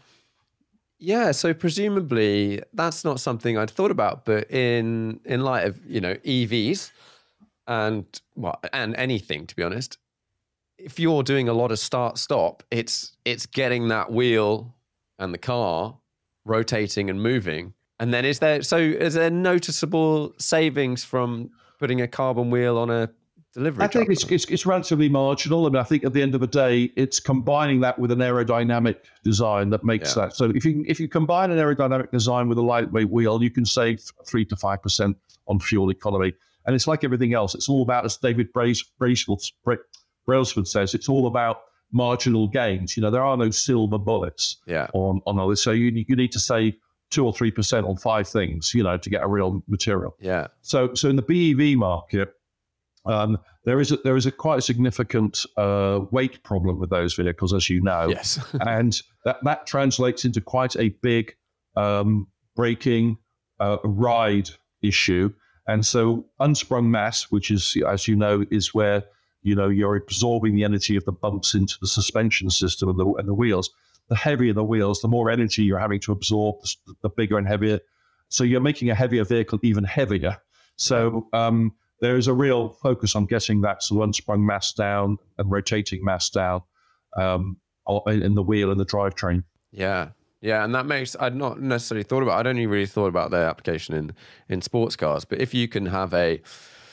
Yeah, so presumably that's not something I'd thought about, but in in light of, you know, E Vs and well, and anything, to be honest, if you're doing a lot of start stop, it's it's getting that wheel and the car rotating and moving. And then is there so is there noticeable savings from putting a carbon wheel on a delivery I think truck? it's, it's it's relatively marginal. I mean, I think at the end of the day, it's combining that with an aerodynamic design that makes Yeah. that. So if you if you combine an aerodynamic design with a lightweight wheel, you can save three to five percent on fuel economy. And it's like everything else. It's all about, as David Brace, Brailsford, Brailsford says, it's all about marginal gains. You know, there are no silver bullets Yeah. on on all this. So you you need to save two or three percent on five things, you know, to get a real material. Yeah. So so in the B E V market, um, there is a, there is a quite a significant uh, weight problem with those vehicles, as you know. Yes. And that, that translates into quite a big um, braking uh, ride issue. And so unsprung mass, which is, as you know, is where, you know, you're absorbing the energy of the bumps into the suspension system and the, and the wheels. The heavier the wheels, the more energy you're having to absorb, the bigger and heavier. So you're making a heavier vehicle even heavier. So um, there is a real focus on getting that sort of unsprung mass down and rotating mass down um, in the wheel and the drivetrain. Yeah. Yeah, and that makes, I'd not necessarily thought about, I'd only really thought about their application in, in sports cars, but if you can have a,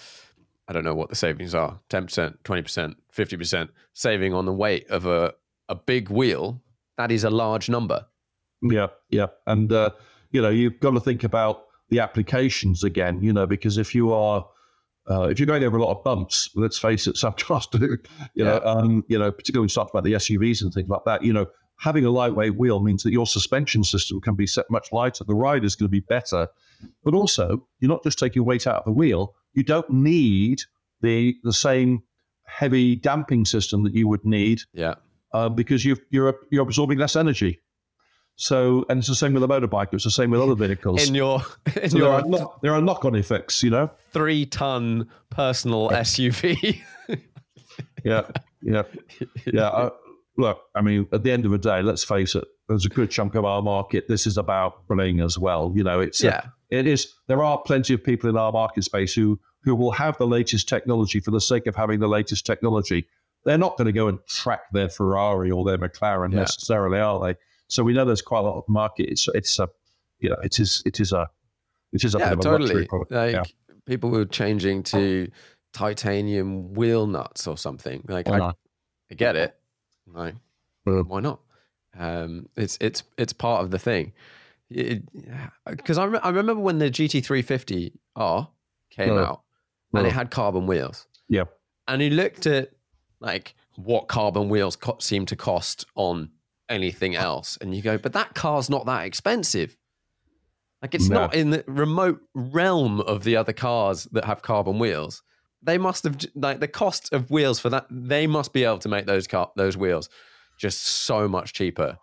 I don't know what the savings are, ten percent, twenty percent, fifty percent saving on the weight of a, a big wheel, that is a large number. Yeah, yeah. And, uh, you know, you've got to think about the applications again, you know, because if you are, uh, if you're going over a lot of bumps, let's face it, some cars do, you Yeah. know, um, you know, particularly when you start about the S U Vs and things like that, you know, having a lightweight wheel means that your suspension system can be set much lighter. The ride is going to be better. But also, you're not just taking weight out of the wheel. You don't need the the same heavy damping system that you would need Yeah. uh, because you've, you're you're absorbing less energy. So, and it's the same with a motorbike. It's the same with other vehicles. In your, in so there, your are knock, there are knock-on effects, you know? three ton personal S U V. Yeah, yeah, yeah. Uh, look, I mean, at the end of the day, let's face it, there's a good chunk of our market. This is about bling as well. You know, it's, Yeah. uh, it is, there are plenty of people in our market space who, who will have the latest technology for the sake of having the latest technology. They're not going to go and track their Ferrari or their McLaren Yeah. necessarily, are they? So we know there's quite a lot of market. It's, it's a, you know, it is, it is a, it is a Yeah, bit of a luxury totally. product. Like yeah. people were changing to titanium wheel nuts or something. Like Why I, not? I get it. Like, Uh, why not? Um, it's it's it's part of the thing. Because I, re- I remember when the G T three fifty R came Uh, out and uh. it had carbon wheels, yeah. and you looked at like what carbon wheels co- seem to cost on anything else, and you go, but that car's not that expensive. Like it's No. not in the remote realm of the other cars that have carbon wheels. They must have j- like the cost of wheels for that. They must be able to make those car those wheels just so much cheaper.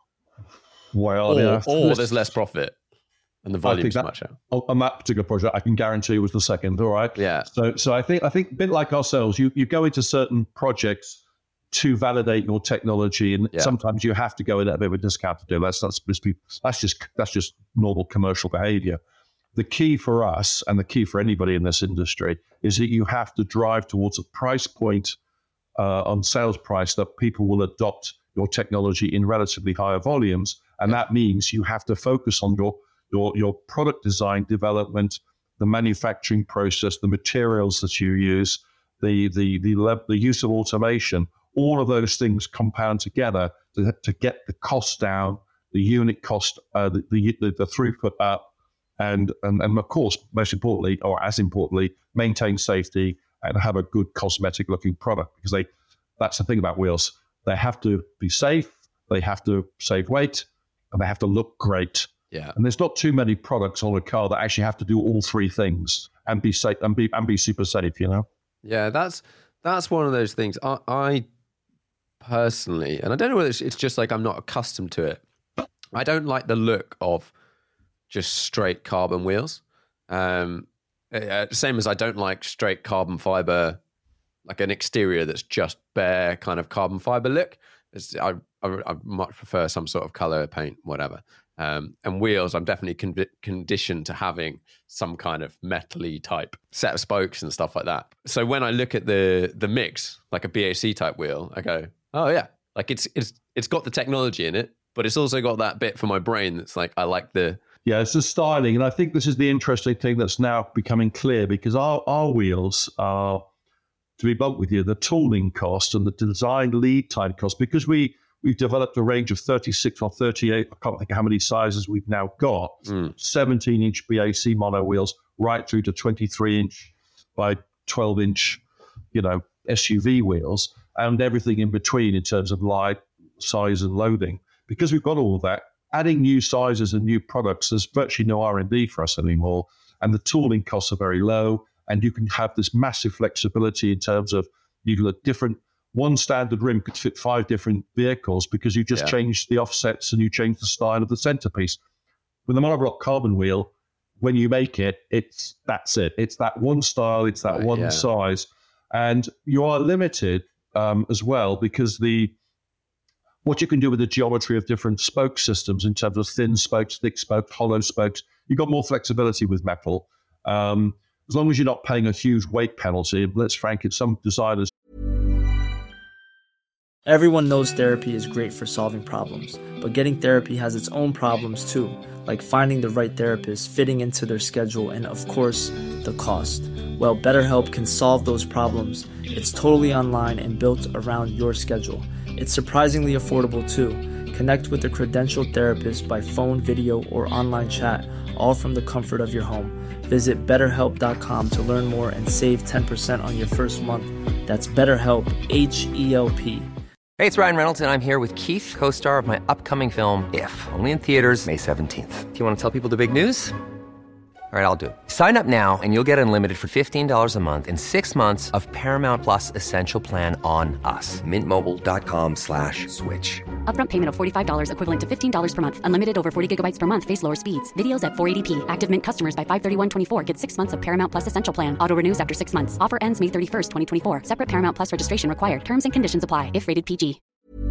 Well, Or, I mean, or there's less profit and the I volume's think that, much out. on that particular project, I can guarantee was the second. All right. Yeah. So, so I think I think a bit like ourselves, you you go into certain projects to validate your technology, and Yeah. sometimes you have to go in at a bit of a discount to do that. That's that's that's just that's just normal commercial behavior. The key for us, and the key for anybody in this industry, is that you have to drive towards a price point uh, on sales price that people will adopt your technology in relatively higher volumes, and that means you have to focus on your your your product design, development, the manufacturing process, the materials that you use, the the the, le- the use of automation. All of those things compound together to, to get the cost down, the unit cost, uh, the, the the throughput up, and, and and of course, most importantly, or as importantly, maintain safety and have a good cosmetic-looking product. Because they, that's the thing about wheels. They have to be safe, they have to save weight, and they have to look great. Yeah. And there's not too many products on a car that actually have to do all three things and be safe and be and be super safe. You know. Yeah, that's that's one of those things. I, I personally, and I don't know whether it's, it's just like I'm not accustomed to it. I don't like the look of just straight carbon wheels. Um, uh, same as I don't like straight carbon fiber, like an exterior that's just bare kind of carbon fiber look. It's, I, I I much prefer some sort of color paint, whatever. Um, and wheels, I'm definitely con- conditioned to having some kind of metally type set of spokes and stuff like that. So when I look at the the mix, like a B A C type wheel, I go, oh yeah, like it's it's it's got the technology in it, but it's also got that bit for my brain that's like, I like the Yeah, it's the styling. And I think this is the interesting thing that's now becoming clear, because our, our wheels are, to be blunt with you, the tooling cost and the design lead time cost, because we, we've developed a range of thirty-six or thirty-eight, I can't think how many sizes we've now got, seventeen inch B A C mono wheels, right through to twenty-three inch by twelve inch, you know, S U V wheels, and everything in between in terms of light, size and loading. Because we've got all of that, adding new sizes and new products, there's virtually no R and D for us anymore. And the tooling costs are very low. And you can have this massive flexibility in terms of you can look different. One standard rim could fit five different vehicles because you just Yeah. change the offsets and you change the style of the centerpiece. With a monoblock carbon wheel, when you make it, it's that's it. It's that one style, it's that Right, one yeah. size. And you are limited um, as well, because the what you can do with the geometry of different spoke systems in terms of thin spokes, thick spokes, hollow spokes, you've got more flexibility with metal. Um, as long as you're not paying a huge weight penalty. Let's frank it, some designers. Everyone knows therapy is great for solving problems, but getting therapy has its own problems too, like finding the right therapist, fitting into their schedule, and of course, the cost. Well, BetterHelp can solve those problems. It's totally online and built around your schedule. It's surprisingly affordable too. Connect with a credentialed therapist by phone, video, or online chat, all from the comfort of your home. Visit better help dot com to learn more and save ten percent on your first month. That's BetterHelp, H E L P. Hey, it's Ryan Reynolds, and I'm here with Keith, co-star of my upcoming film, If, only in theaters May seventeenth. Do you want to tell people the big news? All right, I'll do it. Sign up now and you'll get unlimited for fifteen dollars a month and six months of Paramount Plus Essential Plan on us. Mint Mobile dot com slash switch. Upfront payment of forty-five dollars equivalent to fifteen dollars per month. Unlimited over forty gigabytes per month. Face lower speeds. Videos at four eighty p. Active Mint customers by five thirty-one twenty-four get six months of Paramount Plus Essential Plan. Auto renews after six months. Offer ends May thirty-first, twenty twenty-four. Separate Paramount Plus registration required. Terms and conditions apply if rated P G.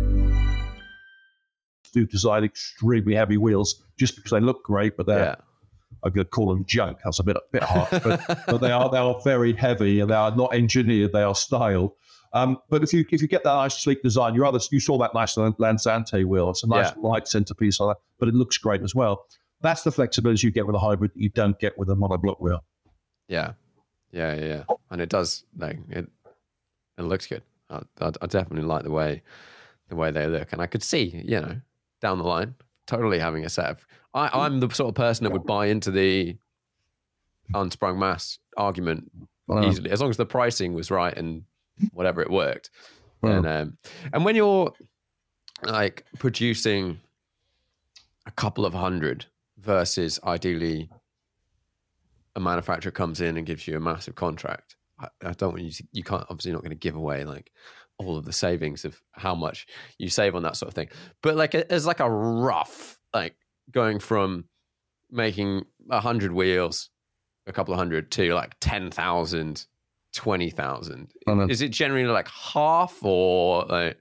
Do design extremely heavy wheels just because they look great, but they're, yeah. I'm going to call them junk. That's a bit a bit harsh, but, but they are they are very heavy and they are not engineered. They are styled. Um, but if you if you get that nice sleek design, you other you saw that nice Lanzante wheel. It's a nice Yeah. light centerpiece on that, but it looks great as well. That's the flexibility you get with a hybrid that you don't get with a monoblock wheel. Yeah, yeah, yeah, yeah. And it does, like, it it looks good. I, I, I definitely like the way the way they look, and I could see, you know, down the line, totally having a set of. I, I'm the sort of person that would buy into the unsprung mass argument Wow. easily, as long as the pricing was right and whatever it worked. Wow. And um, and when you're like producing a couple of hundred versus ideally a manufacturer comes in and gives you a massive contract, I, I don't want you to, you can't, obviously not going to give away like all of the savings of how much you save on that sort of thing. But like, as like a rough, like going from making a hundred wheels, a couple of hundred to like ten thousand, twenty thousand. Is it generally like half or like?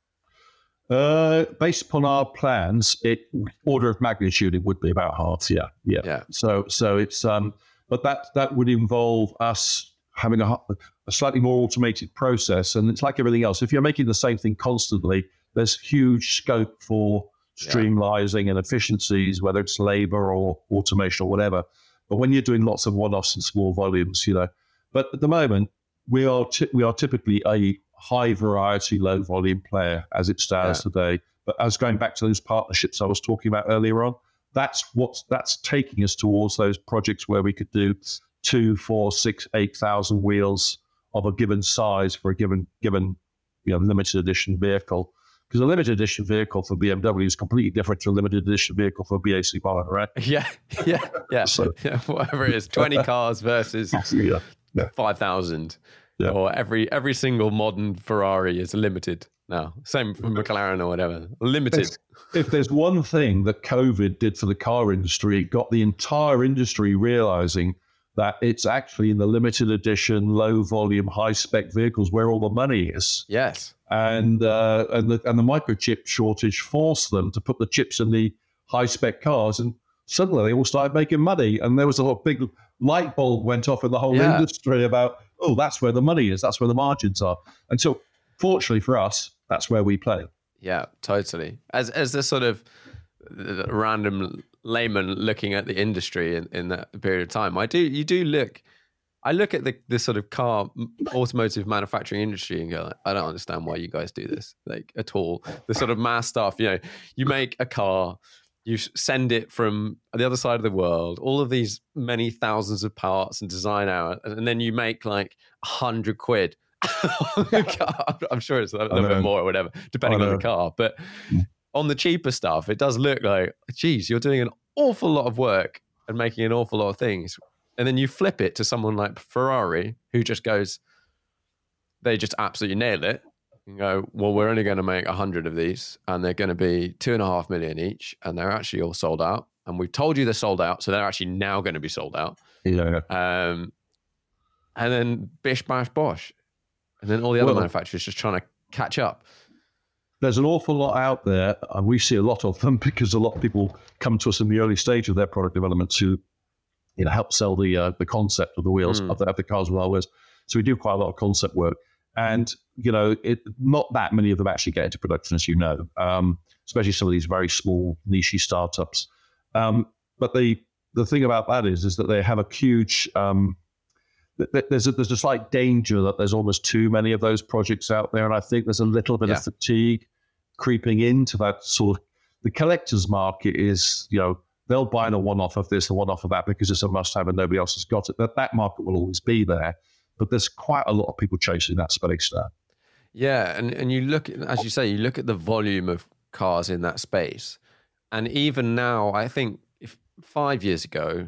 Uh, based upon our plans, it order of magnitude, it would be about half. Yeah, yeah. yeah. So, so it's um, but that that would involve us having a, a slightly more automated process, and it's like everything else. If you're making the same thing constantly, there's huge scope for streamlining yeah. and efficiencies, whether it's labor or automation or whatever. But when you're doing lots of one-offs in small volumes, you know. But at the moment, we are t- we are typically a high variety, low volume player as it stands yeah. today. But as going back to those partnerships I was talking about earlier on, that's what's that's taking us towards those projects where we could do two, four, six, eight thousand wheels of a given size for a given given you know limited edition vehicle. Because a limited edition vehicle for B M W is completely different to a limited edition vehicle for B A C Moller, right? Yeah, yeah, yeah. so, yeah whatever it is, twenty cars versus yeah, yeah. five thousand. Yeah. Or every every single modern Ferrari is limited now. Same for McLaren or whatever. Limited. If, if there's one thing that COVID did for the car industry, it got the entire industry realizing that it's actually in the limited edition, low volume, high spec vehicles where all the money is. Yes. And uh, and the and the microchip shortage forced them to put the chips in the high spec cars, and suddenly they all started making money. And there was a big light bulb went off in the whole yeah. industry about, oh, that's where the money is. That's where the margins are. And so, fortunately for us, that's where we play. Yeah, totally. As as the sort of random layman looking at the industry in, in that period of time, I do you do look. I look at the, the sort of car automotive manufacturing industry and go, like, I don't understand why you guys do this, like at all. The sort of mass stuff, you know, you make a car, you send it from the other side of the world, all of these many thousands of parts and design hours, and then you make like a hundred quid. I'm sure it's a little bit more or whatever, depending on the car. But on the cheaper stuff, it does look like, geez, you're doing an awful lot of work and making an awful lot of things. And then you flip it to someone like Ferrari, who just goes, they just absolutely nail it and go, well, we're only going to make a hundred of these and they're going to be two and a half million each. And they're actually all sold out. And we've told you they're sold out. So they're actually now going to be sold out. Yeah. Um, and then bish, bash, bosh. And then all the other well, manufacturers just trying to catch up. There's an awful lot out there. And we see a lot of them because a lot of people come to us in the early stage of their product development to you know, help sell the uh, the concept of the wheels, mm. of, the, of the cars with our wheels. So we do quite a lot of concept work. And, you know, it, not that many of them actually get into production, as you know, um, especially some of these very small, niche startups. Um, but the the thing about that is, is that they have a huge, um, th- there's, a, there's a slight danger that there's almost too many of those projects out there. And I think there's a little bit yeah. of fatigue creeping into that sort of, the collector's market is, you know, they'll buy a one-off of this, a one-off of that because it's a must-have and nobody else has got it. That that market will always be there, but there's quite a lot of people chasing that space now. Yeah, and, and you look at, as you say, you look at the volume of cars in that space, and even now, I think if five years ago,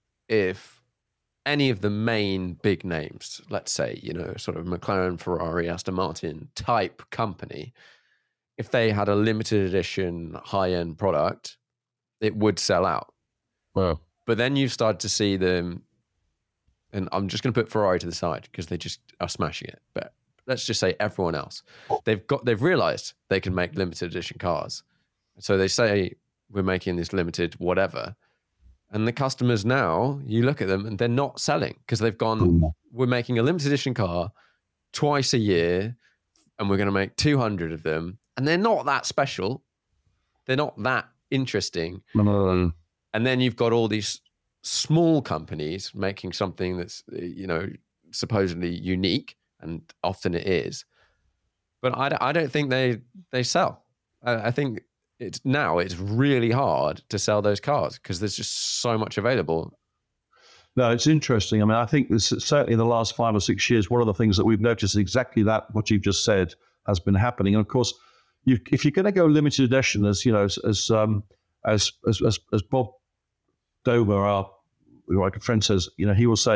if any of the main big names, let's say, you know, sort of McLaren, Ferrari, Aston Martin type company, if they had a limited edition high-end product, it would sell out. Wow. But then you've started to see them, and I'm just going to put Ferrari to the side because they just are smashing it. But let's just say everyone else, they've got, they've realized they can make limited edition cars. So they say, we're making this limited whatever. And the customers now, you look at them and they're not selling because they've gone, we're making a limited edition car twice a year and we're going to make two hundred of them. And they're not that special. They're not that interesting. No. And then you've got all these small companies making something that's, you know, supposedly unique, and often it is. But I, I don't think they they sell. I, I think it's now it's really hard to sell those cars because there's just so much available. No, it's interesting. I mean, I think this, certainly in the last five or six years, one of the things that we've noticed is exactly that, what you've just said, has been happening. And of course, you, if you're going to go limited edition, as you know, as as um, as, as as as Bob Dover, our my friend, says, you know, he will say,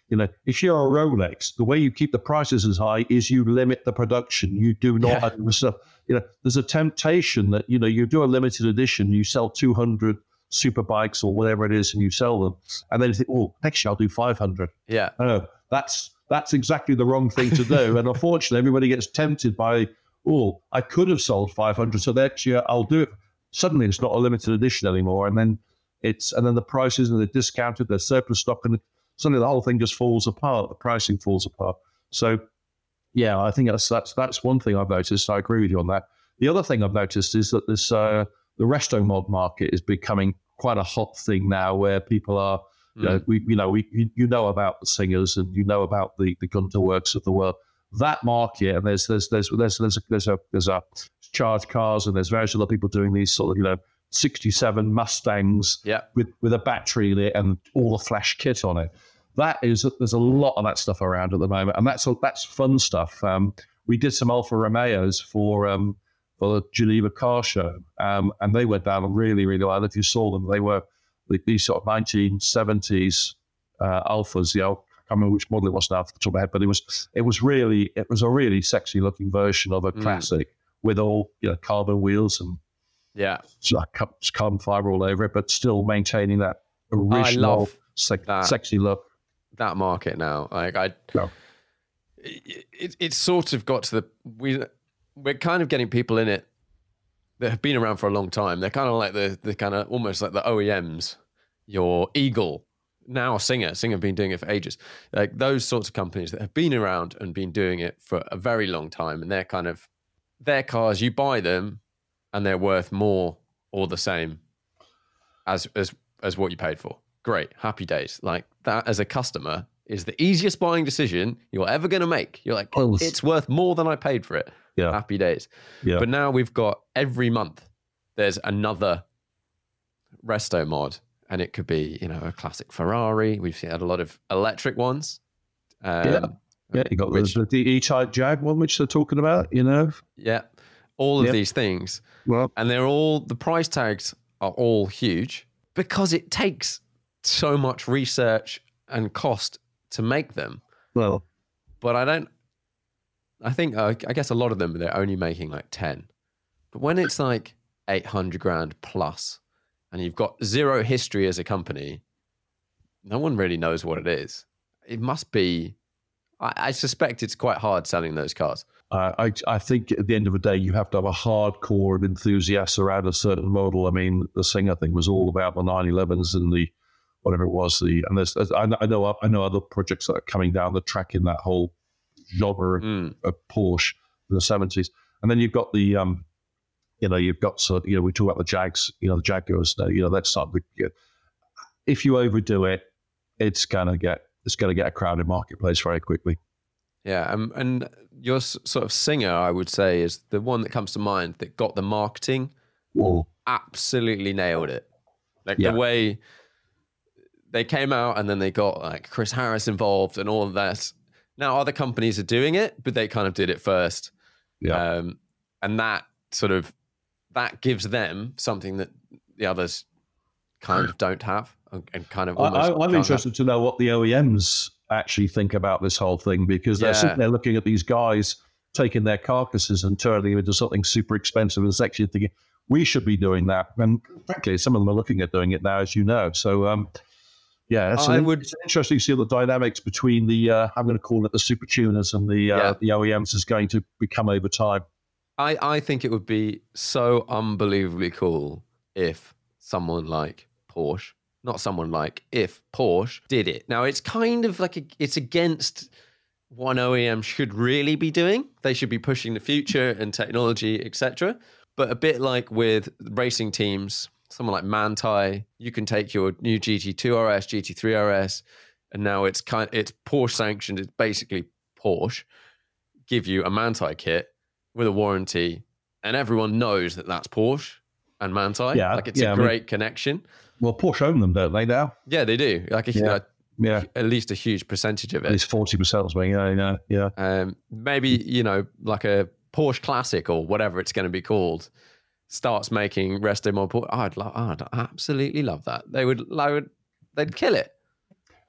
You know, if you're a Rolex, the way you keep the prices as high is you limit the production. You do not, yeah. so, you know, there's a temptation that, you know, you do a limited edition, you sell two hundred super bikes or whatever it is, and you sell them, and then you think, oh, next year I'll do five hundred. Yeah. No, that's that's exactly the wrong thing to do. And unfortunately, everybody gets tempted by, oh, I could have sold five hundred, so next year I'll do it. Suddenly, it's not a limited edition anymore, and then it's and then the prices and they're discounted, there's surplus stock, and suddenly the whole thing just falls apart. The pricing falls apart. So, yeah, I think that's that's that's one thing I've noticed. I agree with you on that. The other thing I've noticed is that this uh, the resto mod market is becoming quite a hot thing now, where people are, you know, mm. we you know we you know about the Singers and you know about the the Gunter Works of the world. That market, and there's there's there's there's there's a, there's a there's a charge cars, and there's various other people doing these sort of, you know, sixty-seven Mustangs yeah. with with a battery in it and all the flash kit on it. That is, there's a lot of that stuff around at the moment, and that's that's fun stuff. Um, we did some Alfa Romeos for um, for the Geneva Car Show, um, and they went down really, really well. If you saw them, they were these sort of nineteen seventies uh, Alfas. You know, I can't remember which model it was now off the top of my head, but it was it was really it was a really sexy looking version of a mm. classic with all, you know, carbon wheels and yeah, carbon fiber all over it, but still maintaining that original I love sec- that. sexy look. That market now, like I, no. it, it, it's sort of got to the we we're kind of getting people in it that have been around for a long time. They're kind of like the the kind of almost like the O E Ms. Your Eagle, now Singer, Singer have been doing it for ages. Like those sorts of companies that have been around and been doing it for a very long time, and they're kind of their cars. You buy them, and they're worth more or the same as as as what you paid for. Great, happy days. Like that as a customer is the easiest buying decision you're ever going to make. You're like, Close. It's worth more than I paid for it. Yeah. Happy days. Yeah. But now we've got every month there's another resto mod, and it could be, you know, a classic Ferrari. We've had a lot of electric ones. Um, yeah. Yeah, you got which, the, the E-Type Jag one, which they're talking about, you know? Yeah. All of yep. these things. Well, and they're all, the price tags are all huge because it takes so much research and cost to make them. Well, but I don't, I think, uh, I guess a lot of them, they're only making like ten. But when it's like eight hundred grand plus and you've got zero history as a company, no one really knows what it is. It must be, I, I suspect it's quite hard selling those cars. Uh, I, I think at the end of the day, you have to have a hardcore of enthusiasts around a certain model. I mean, the Singer thing was all about the nine elevens and the whatever it was. The and there's, there's I know I know other projects that are coming down the track in that whole genre mm. of Porsche in the seventies. And then you've got the um, you know, you've got so you know we talk about the Jags, you know, the Jaguars. You know, that's something. You know, if you overdo it, it's gonna get it's gonna get a crowded marketplace very quickly. Yeah, um, and your s- sort of Singer, I would say, is the one that comes to mind that got the marketing. Whoa. Absolutely nailed it. Like yeah. the way they came out and then they got like Chris Harris involved and all of that. Now other companies are doing it, but they kind of did it first. Yeah. Um, and that sort of, that gives them something that the others kind of don't have and kind of almost I, I'm interested have. to know what the O E Ms actually think about this whole thing, because they're yeah. sitting there looking at these guys taking their carcasses and turning them into something super expensive and sexy, thinking we should be doing that. And frankly, some of them are looking at doing it now, as you know. So, um, yeah, it's, I an, would, it's interesting to see the dynamics between the, uh, I'm going to call it the super tuners and the uh, yeah. the O E Ms is going to become over time. I, I think it would be so unbelievably cool if someone like Porsche, not someone like, if Porsche did it. Now, it's kind of like, a, it's against what an O E M should really be doing. They should be pushing the future and technology, et cetera. But a bit like with racing teams, someone like Manthey, you can take your new G T two R S, G T three R S, and now it's kind it's Porsche sanctioned. It's basically Porsche give you a Manthey kit with a warranty, and everyone knows that that's Porsche and Manthey. Yeah, like it's yeah, a I great mean, connection. Well, Porsche own them, don't they now? Yeah, they do. Like a, yeah. uh, yeah. at least a huge percentage of it. At least forty percent or something. Yeah, yeah, yeah. Um, maybe, you know, like a Porsche Classic or whatever it's going to be called starts making Resto Mod Porsche. Oh, I'd love, oh, I'd absolutely love that. They would, I would, they'd kill it.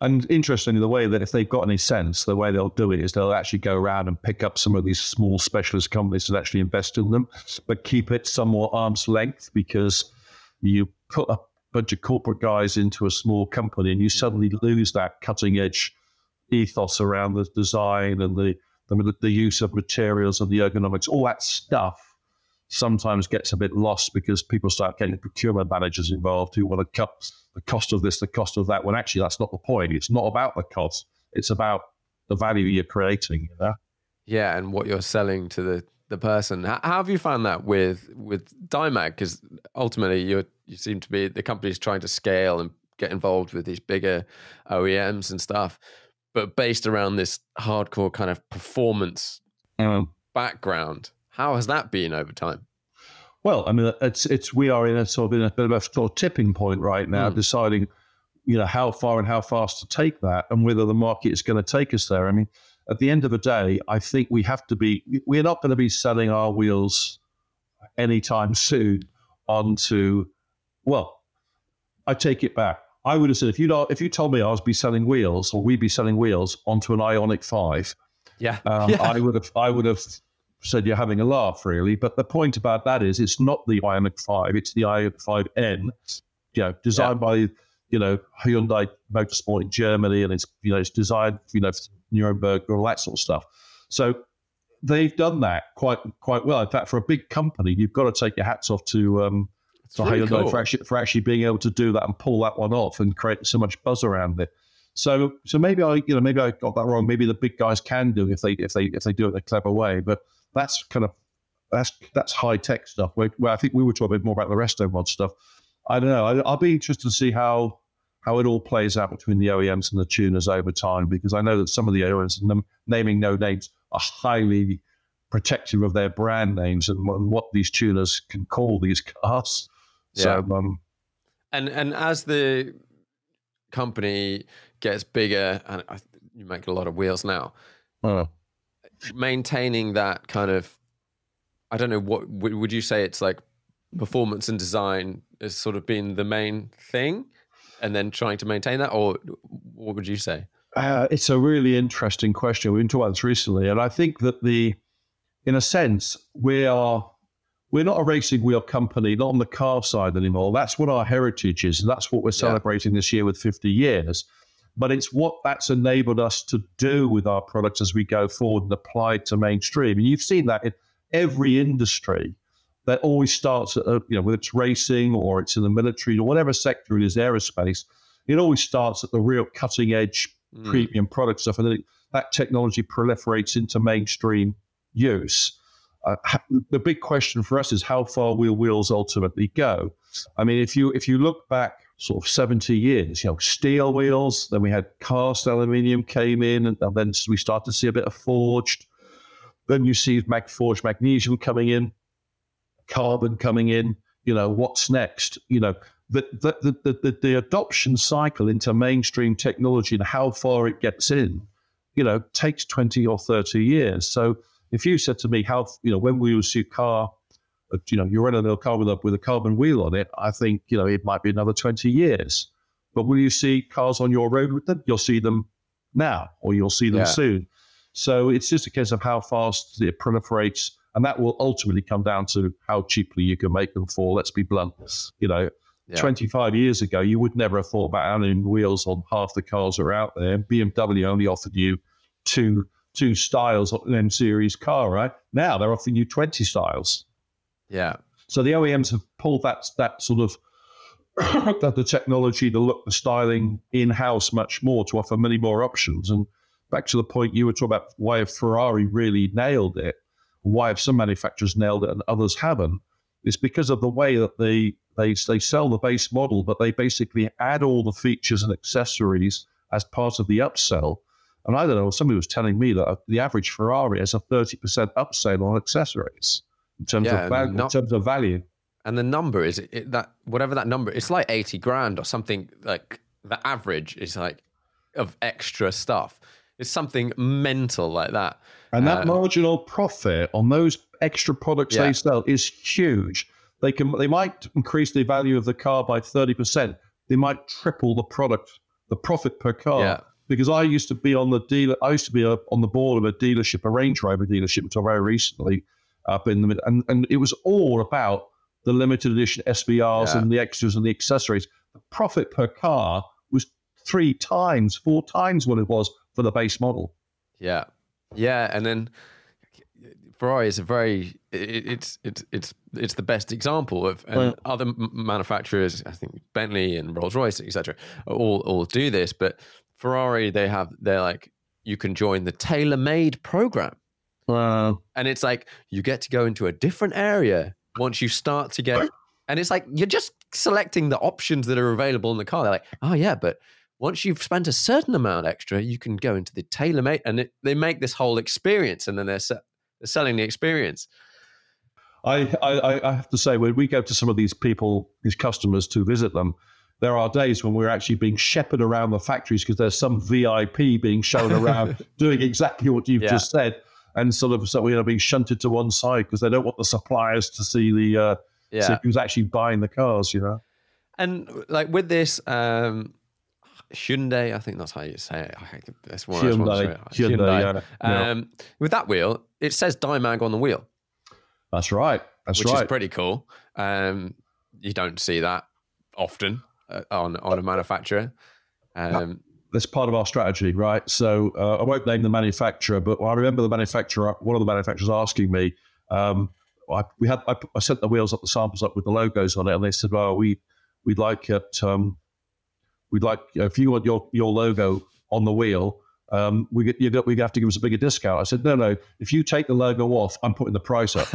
And interestingly, the way that if they've got any sense, the way they'll do it is they'll actually go around and pick up some of these small specialist companies and actually invest in them, but keep it somewhat arm's length, because you put a bunch of corporate guys into a small company and you suddenly lose that cutting edge ethos around the design and the, the, the use of materials and the ergonomics, all that stuff sometimes gets a bit lost because people start getting procurement managers involved who want to cut the cost of this, the cost of that, when actually that's not the point. It's not about the cost. It's about the value you're creating. You know? Yeah, and what you're selling to the, the person. How, how have you found that with with Dymag? Because ultimately you you seem to be, the company's trying to scale and get involved with these bigger O E Ms and stuff, but based around this hardcore kind of performance um, background. How has that been over time? Well, I mean, it's it's we are in a sort of in a bit of a sort of tipping point right now, mm. deciding, you know, how far and how fast to take that, and whether the market is going to take us there. I mean, at the end of the day, I think we have to be. We're not going to be selling our wheels anytime soon onto. Well, I take it back. I would have said if you know, if you told me I was be selling wheels or we'd be selling wheels onto an Ioniq five, yeah, um, yeah. I would have. I would have. said you're having a laugh, really. But the point about that is it's not the Ioniq five, it's the Ioniq five N, you know, designed yeah. by, you know, Hyundai Motorsport in Germany, and it's, you know, it's designed, you know, for Nuremberg, all that sort of stuff. So they've done that quite quite well. In fact, for a big company, you've got to take your hats off to um to really Hyundai cool. for actually for actually being able to do that and pull that one off and create so much buzz around it. So so maybe I you know maybe I got that wrong. Maybe the big guys can do it if they if they if they do it in a clever way, but that's kind of that's that's high tech stuff. Where, where I think we were talking a bit more about the resto mod stuff. I don't know. I, I'll be interested to see how how it all plays out between the O E Ms and the tuners over time, because I know that some of the O E Ms, naming no names, are highly protective of their brand names and what these tuners can call these cars. Yeah. So, um, and and as the company gets bigger, and I, you make a lot of wheels now. Uh, maintaining that kind of, I don't know, what would you say it's like performance and design has sort of been the main thing, and then trying to maintain that, or what would you say? Uh, it's a really interesting question. We've been talking about this recently, and I think that the, in a sense, we are, we're not a racing wheel company, not on the car side anymore. That's what our heritage is, and that's what we're celebrating yeah. this year with fifty years. But it's what that's enabled us to do with our products as we go forward and apply it to mainstream. And you've seen that in every industry. That always starts at, a, you know, whether it's racing or it's in the military or whatever sector it is, aerospace, it always starts at the real cutting edge mm. premium product stuff. And then it, that technology proliferates into mainstream use. Uh, the big question for us is how far will wheels ultimately go? I mean, if you if you look back sort of seventy years, you know, steel wheels, then we had cast aluminium came in, and, and then we start to see a bit of forged. Then you see mag forged magnesium coming in, carbon coming in. You know, what's next? You know, the the the the, the adoption cycle into mainstream technology and how far it gets in, you know, takes twenty or thirty years. So if you said to me, how, you know, when we will see a car, you know, you're in a car with a, with a carbon wheel on it, I think, you know, it might be another twenty years. But will you see cars on your road with them? You'll see them now, or you'll see them yeah. soon. So it's just a case of how fast it proliferates, and that will ultimately come down to how cheaply you can make them for. Let's be blunt. You know, yeah. twenty-five years ago, you would never have thought about aluminum wheels on half the cars that are out there. B M W only offered you two two styles on an M series car, right? Now they're offering you twenty styles. Yeah. So the O E Ms have pulled that that sort of that the technology, the look, the styling in-house much more to offer many more options. And back to the point you were talking about, why have Ferrari really nailed it? Why have some manufacturers nailed it and others haven't? It's because of the way that they they they sell the base model, but they basically add all the features and accessories as part of the upsell. And I don't know, somebody was telling me that the average Ferrari has a thirty percent upsell on accessories in terms yeah, of value, not, in terms of value. And the number is it, that whatever that number, it's like eighty grand or something. Like the average is like of extra stuff. It's something mental like that. And that uh, marginal profit on those extra products yeah. they sell is huge. They can they might increase the value of the car by thirty percent. They might triple the product the profit per car. Yeah. Because I used to be on the dealer, I used to be a, on the board of a dealership, a Range Rover dealership until very recently, up in the mid, and, and it was all about the limited edition S V Rs Yeah. and the extras and the accessories. The profit per car was three times, four times what it was for the base model. Yeah, yeah, and then Ferrari is a very it, it's it's it's it's the best example of, and Yeah. other m- manufacturers, I think Bentley and Rolls Royce, et cetera, all all do this, but Ferrari, they have they're like, you can join the tailor-made program, Uh, and it's like you get to go into a different area once you start to get, and it's like you're just selecting the options that are available in the car. They're like, oh yeah, but once you've spent a certain amount extra, you can go into the tailor-made, and it, they make this whole experience, and then they're, se- they're selling the experience. I, I, I have to say, when we go to some of these people, these customers to visit them, there are days when we're actually being shepherded around the factories because there's some V I P being shown around doing exactly what you've Yeah. just said, and sort of so we are being shunted to one side because they don't want the suppliers to see the uh, Yeah. see who's actually buying the cars. You know, And like with this um, Hyundai, I think that's how you say it. I think that's one. that's one Hyundai, sorry, Hyundai, yeah, yeah. Um, with that wheel, it says Dimag on the wheel, that's right. That's which right. is pretty cool. Um, you don't see that often uh, on on a manufacturer. Um, That's part of our strategy, right? So uh, I won't name the manufacturer, but I remember the manufacturer, one of the manufacturers asking me, um, I, we had, I, I sent the wheels up, the samples up with the logos on it, and they said, "Well, we we'd like it, um, we'd like if you want your your logo on the wheel, um, we get, you got, we have to give us a bigger discount." I said, "No, no. If you take the logo off, I'm putting the price up."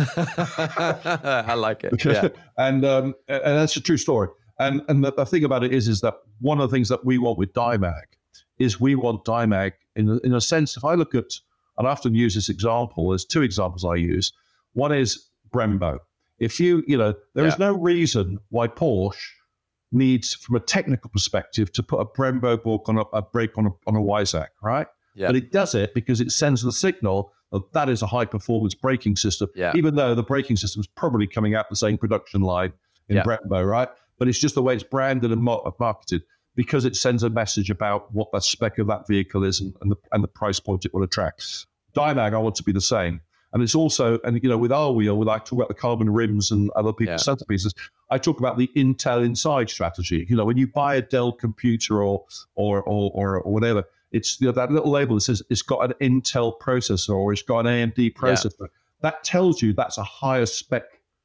I like it. Yeah. and um, and that's a true story. And and the, the thing about it is, is that one of the things that we want with Dimag is we want Dimag in a, in a sense. If I look at, and I often use this example, there's two examples I use. One is Brembo. If you, you know, there is Yeah. no reason why Porsche needs, from a technical perspective, to put a Brembo book on a, a brake on a, on a Weissach, right? Yeah. But it does it because it sends the signal that that is a high performance braking system, Yeah. even though the braking system is probably coming out the same production line in Yeah. Brembo, right? But it's just the way it's branded and mar- marketed because it sends a message about what the spec of that vehicle is and, and the and the price point it will attract. Dimag, I want to be the same. And it's also, and you know, with our wheel, we like to talk about the carbon rims and other people's Yeah. centerpieces. I talk about the Intel Inside strategy. You know, when you buy a Dell computer or or or, or, or whatever, it's, you know, that little label that says it's got an Intel processor or it's got an A M D processor. That tells you that's a higher spec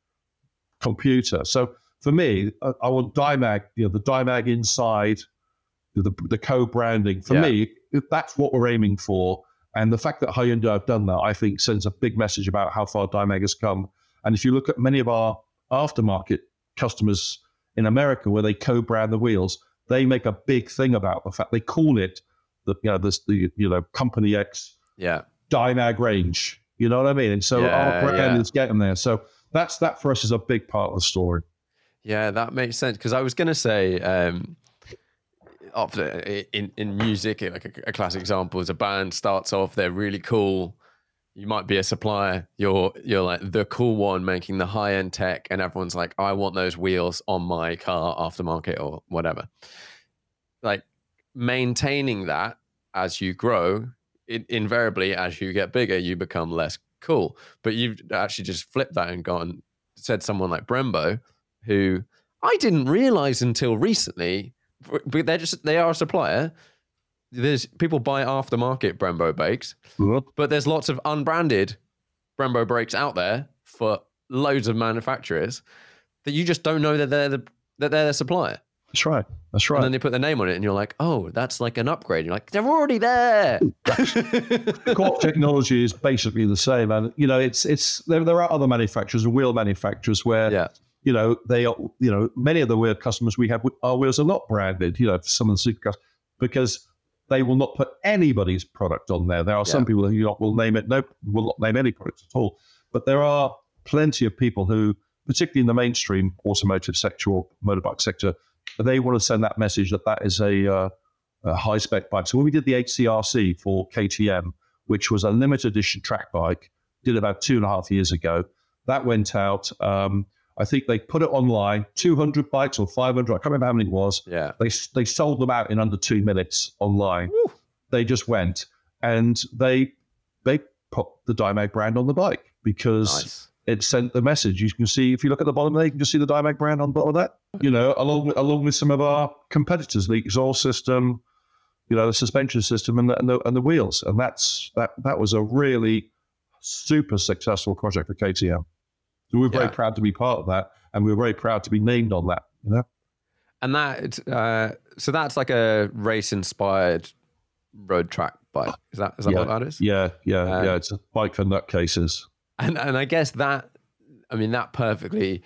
computer. So for me, I, I want Dimag, you know, the Dimag Inside, the the co-branding. For Yeah. me, that's what we're aiming for. And the fact that Hyundai have done that, I think, sends a big message about how far Dimag has come. And if you look at many of our aftermarket customers in America, where they co-brand the wheels, they make a big thing about the fact they call it the you know this the you know Company X Yeah. Dimag range. You know what I mean? And so Yeah, our brand yeah. is getting there. So that's that for us is a big part of the story. Yeah, that makes sense. Because I was going to say, um, often in, in music, like a, a classic example is a band starts off, they're really cool. You might be a supplier. You're you're like the cool one making the high end tech, and everyone's like, I want those wheels on my car aftermarket or whatever. Like maintaining that as you grow, it, invariably as you get bigger, you become less cool. But you've actually just flipped that and gone said someone like Brembo, who I didn't realize until recently, but they're just they are a supplier. There's people buy aftermarket Brembo brakes, but there's lots of unbranded Brembo brakes out there for loads of manufacturers that you just don't know that they're the that they're the supplier. That's right. That's right. And then they put their name on it, and you're like, oh, that's like an upgrade. You're like, they're already there. Core technology is basically the same, and you know, it's it's there. There are other manufacturers and wheel manufacturers where Yeah. you know they are, you know many of the wheel customers we have, our wheels are not branded. You know, for some of the supercars because they will not put anybody's product on there. There are some Yeah. people who you know, will name it, no, will not name any products at all. But there are plenty of people who, particularly in the mainstream automotive sector or motorbike sector, they want to send that message that that is a, uh, a high spec bike. So when we did the H C R C for K T M, which was a limited edition track bike, did about two and a half years ago, that went out. Um, I think they put it online, two hundred bikes or five hundred. I can't remember how many it was. Yeah. They they sold them out in under two minutes online. Woo. They just went and they they put the Dimag brand on the bike because nice. It sent the message. You can see, if you look at the bottom there, you can just see the Dimag brand on the bottom of that. You know, along with, along with some of our competitors, the exhaust system, you know, the suspension system and the, and the, and the wheels. And that's that that was a really super successful project for K T M. So we're very yeah. proud to be part of that, and we're very proud to be named on that, you know? And that, uh, so that's like a race-inspired road track bike. Is that is that yeah. what that is? Yeah, yeah, um, yeah. It's a bike for nutcases. And and I guess that, I mean, that perfectly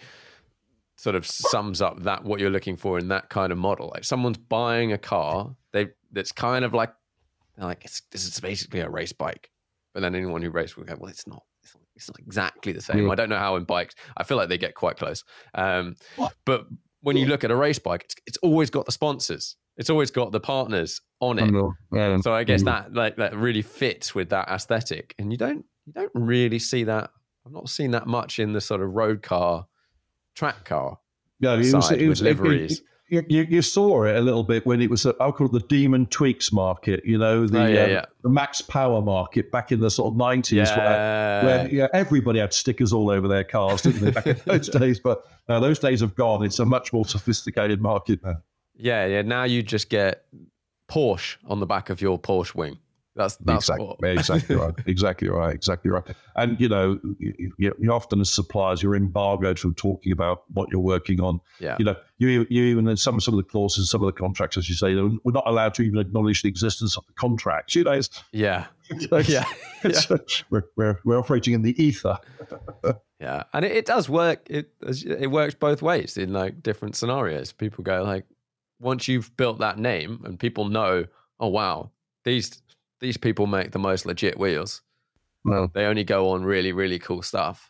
sort of sums up that what you're looking for in that kind of model. Like someone's buying a car, they that's kind of like, like it's, this is basically a race bike. But then anyone who races will go, well, it's not. It's not, it's not exactly the same. Yeah. I don't know how in bikes. I feel like they get quite close. Um, but when you look at a race bike, it's, it's always got the sponsors. It's always got the partners on it. Yeah. So I guess that like that really fits with that aesthetic. And you don't you don't really see that. I've not seen that much in the sort of road car, track car yeah, it side was, it with was, liveries. It, it, You, you saw it a little bit when it was, I'll call it the Demon Tweaks market, you know, the, oh, yeah, uh, yeah. the Max Power market back in the sort of nineties yeah. where, where yeah, everybody had stickers all over their cars, didn't they, back in those days? But uh, those days have gone. It's a much more sophisticated market now. Yeah, yeah. Now you just get Porsche on the back of your Porsche wing. That's that's exactly, what... exactly right. Exactly right. Exactly right. And you know, you, you often as suppliers, you're embargoed from talking about what you're working on. Yeah. You know, you you even in some some of the clauses, some of the contracts, as you say, we're not allowed to even acknowledge the existence of the contracts. You know, it's, yeah, it's, yeah. It's, yeah. We're, we're we're operating in the ether. Yeah, and it, it does work. It it works both ways in like different scenarios. People go like, once you've built that name and people know, oh wow, these. These people make the most legit wheels. No. They only go on really, really cool stuff.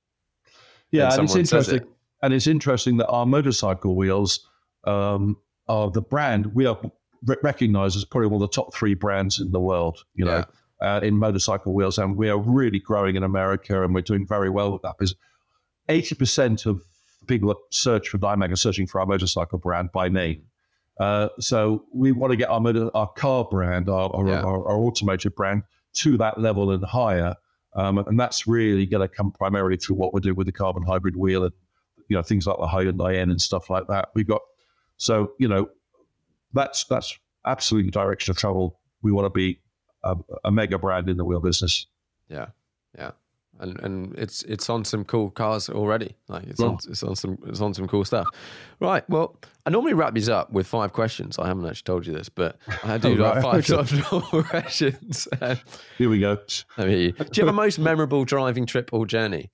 Yeah, and, and it's interesting. It. And it's interesting that our motorcycle wheels um, are the brand we are recognized as probably one of the top three brands in the world. You know, yeah. uh, in motorcycle wheels, and we are really growing in America, and we're doing very well with that. Because eighty percent of people that search for Dimag are searching for our motorcycle brand by name. Uh, so we want to get our motor, our car brand, our our, yeah. our our automotive brand to that level and higher, um, and that's really going to come primarily through what we're doing with the carbon hybrid wheel and you know things like the Hyundai N and stuff like that. We've got so you know that's that's absolutely the direction of travel. We want to be a, a mega brand in the wheel business. Yeah, yeah. And and it's it's on some cool cars already. Like it's on it's on some it's on some cool stuff. Right. Well, I normally wrap these up with five questions. I haven't actually told you this, but I do oh, like right. five sort of questions. Here we go. I mean, do you have a most memorable driving trip or journey?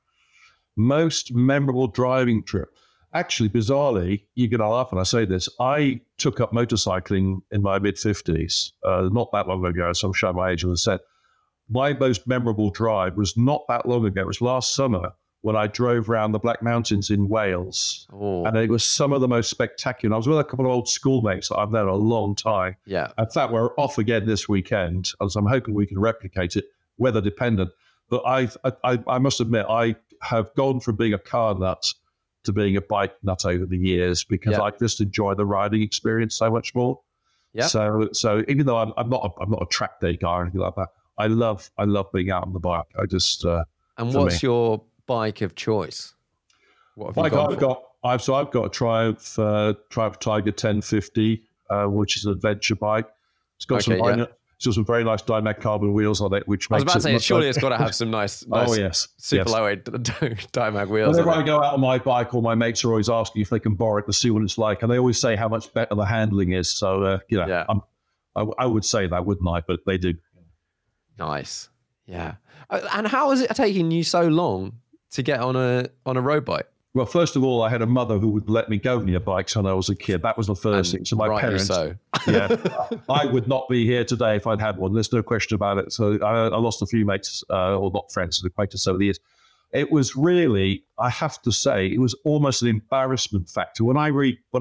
Most memorable driving trip. Actually, bizarrely, you're going to laugh when I say this. I took up motorcycling in my mid fifties, uh, not that long ago. So I'm showing my age on the set. My most memorable drive was not that long ago. It was last summer when I drove around the Black Mountains in Wales. Oh. And it was some of the most spectacular. I was with a couple of old schoolmates that I've known a long time. Yeah. In fact, we're off again this weekend, as I'm hoping we can replicate it, weather dependent. But I've, I, I must admit, I have gone from being a car nut to being a bike nut over the years because yeah. I just enjoy the riding experience so much more. Yeah. So, so even though I'm, I'm not, a, I'm not a track day guy or anything like that, I love, I love being out on the bike. I just. Uh, and what's me. your bike of choice? What have bike you gone I've for? got, I've so I've got a Triumph, uh, Triumph Tiger ten fifty, uh, which is an adventure bike. It's got okay, some, yeah. it's got some very nice Dimag carbon wheels on it, which I was makes about to it say, surely like, it's got to have some nice, nice oh yes, super yes. low Dimag wheels. Whenever on I it. go out on my bike, all my mates are always asking if they can borrow it to see what it's like, and they always say how much better the handling is. So uh, you know, yeah. I'm, I, I would say that, wouldn't I? But they do. Nice. Yeah. And how is it taking you so long to get on a on a road bike? Well, first of all, I had a mother who would let me go near bikes when I was a kid. That was the first and thing. So my parents, so. yeah, I would not be here today if I'd had one. There's no question about it. So I, I lost a few mates, uh, or not friends, acquaintances over the years. It was really, I have to say, it was almost an embarrassment factor when I re when I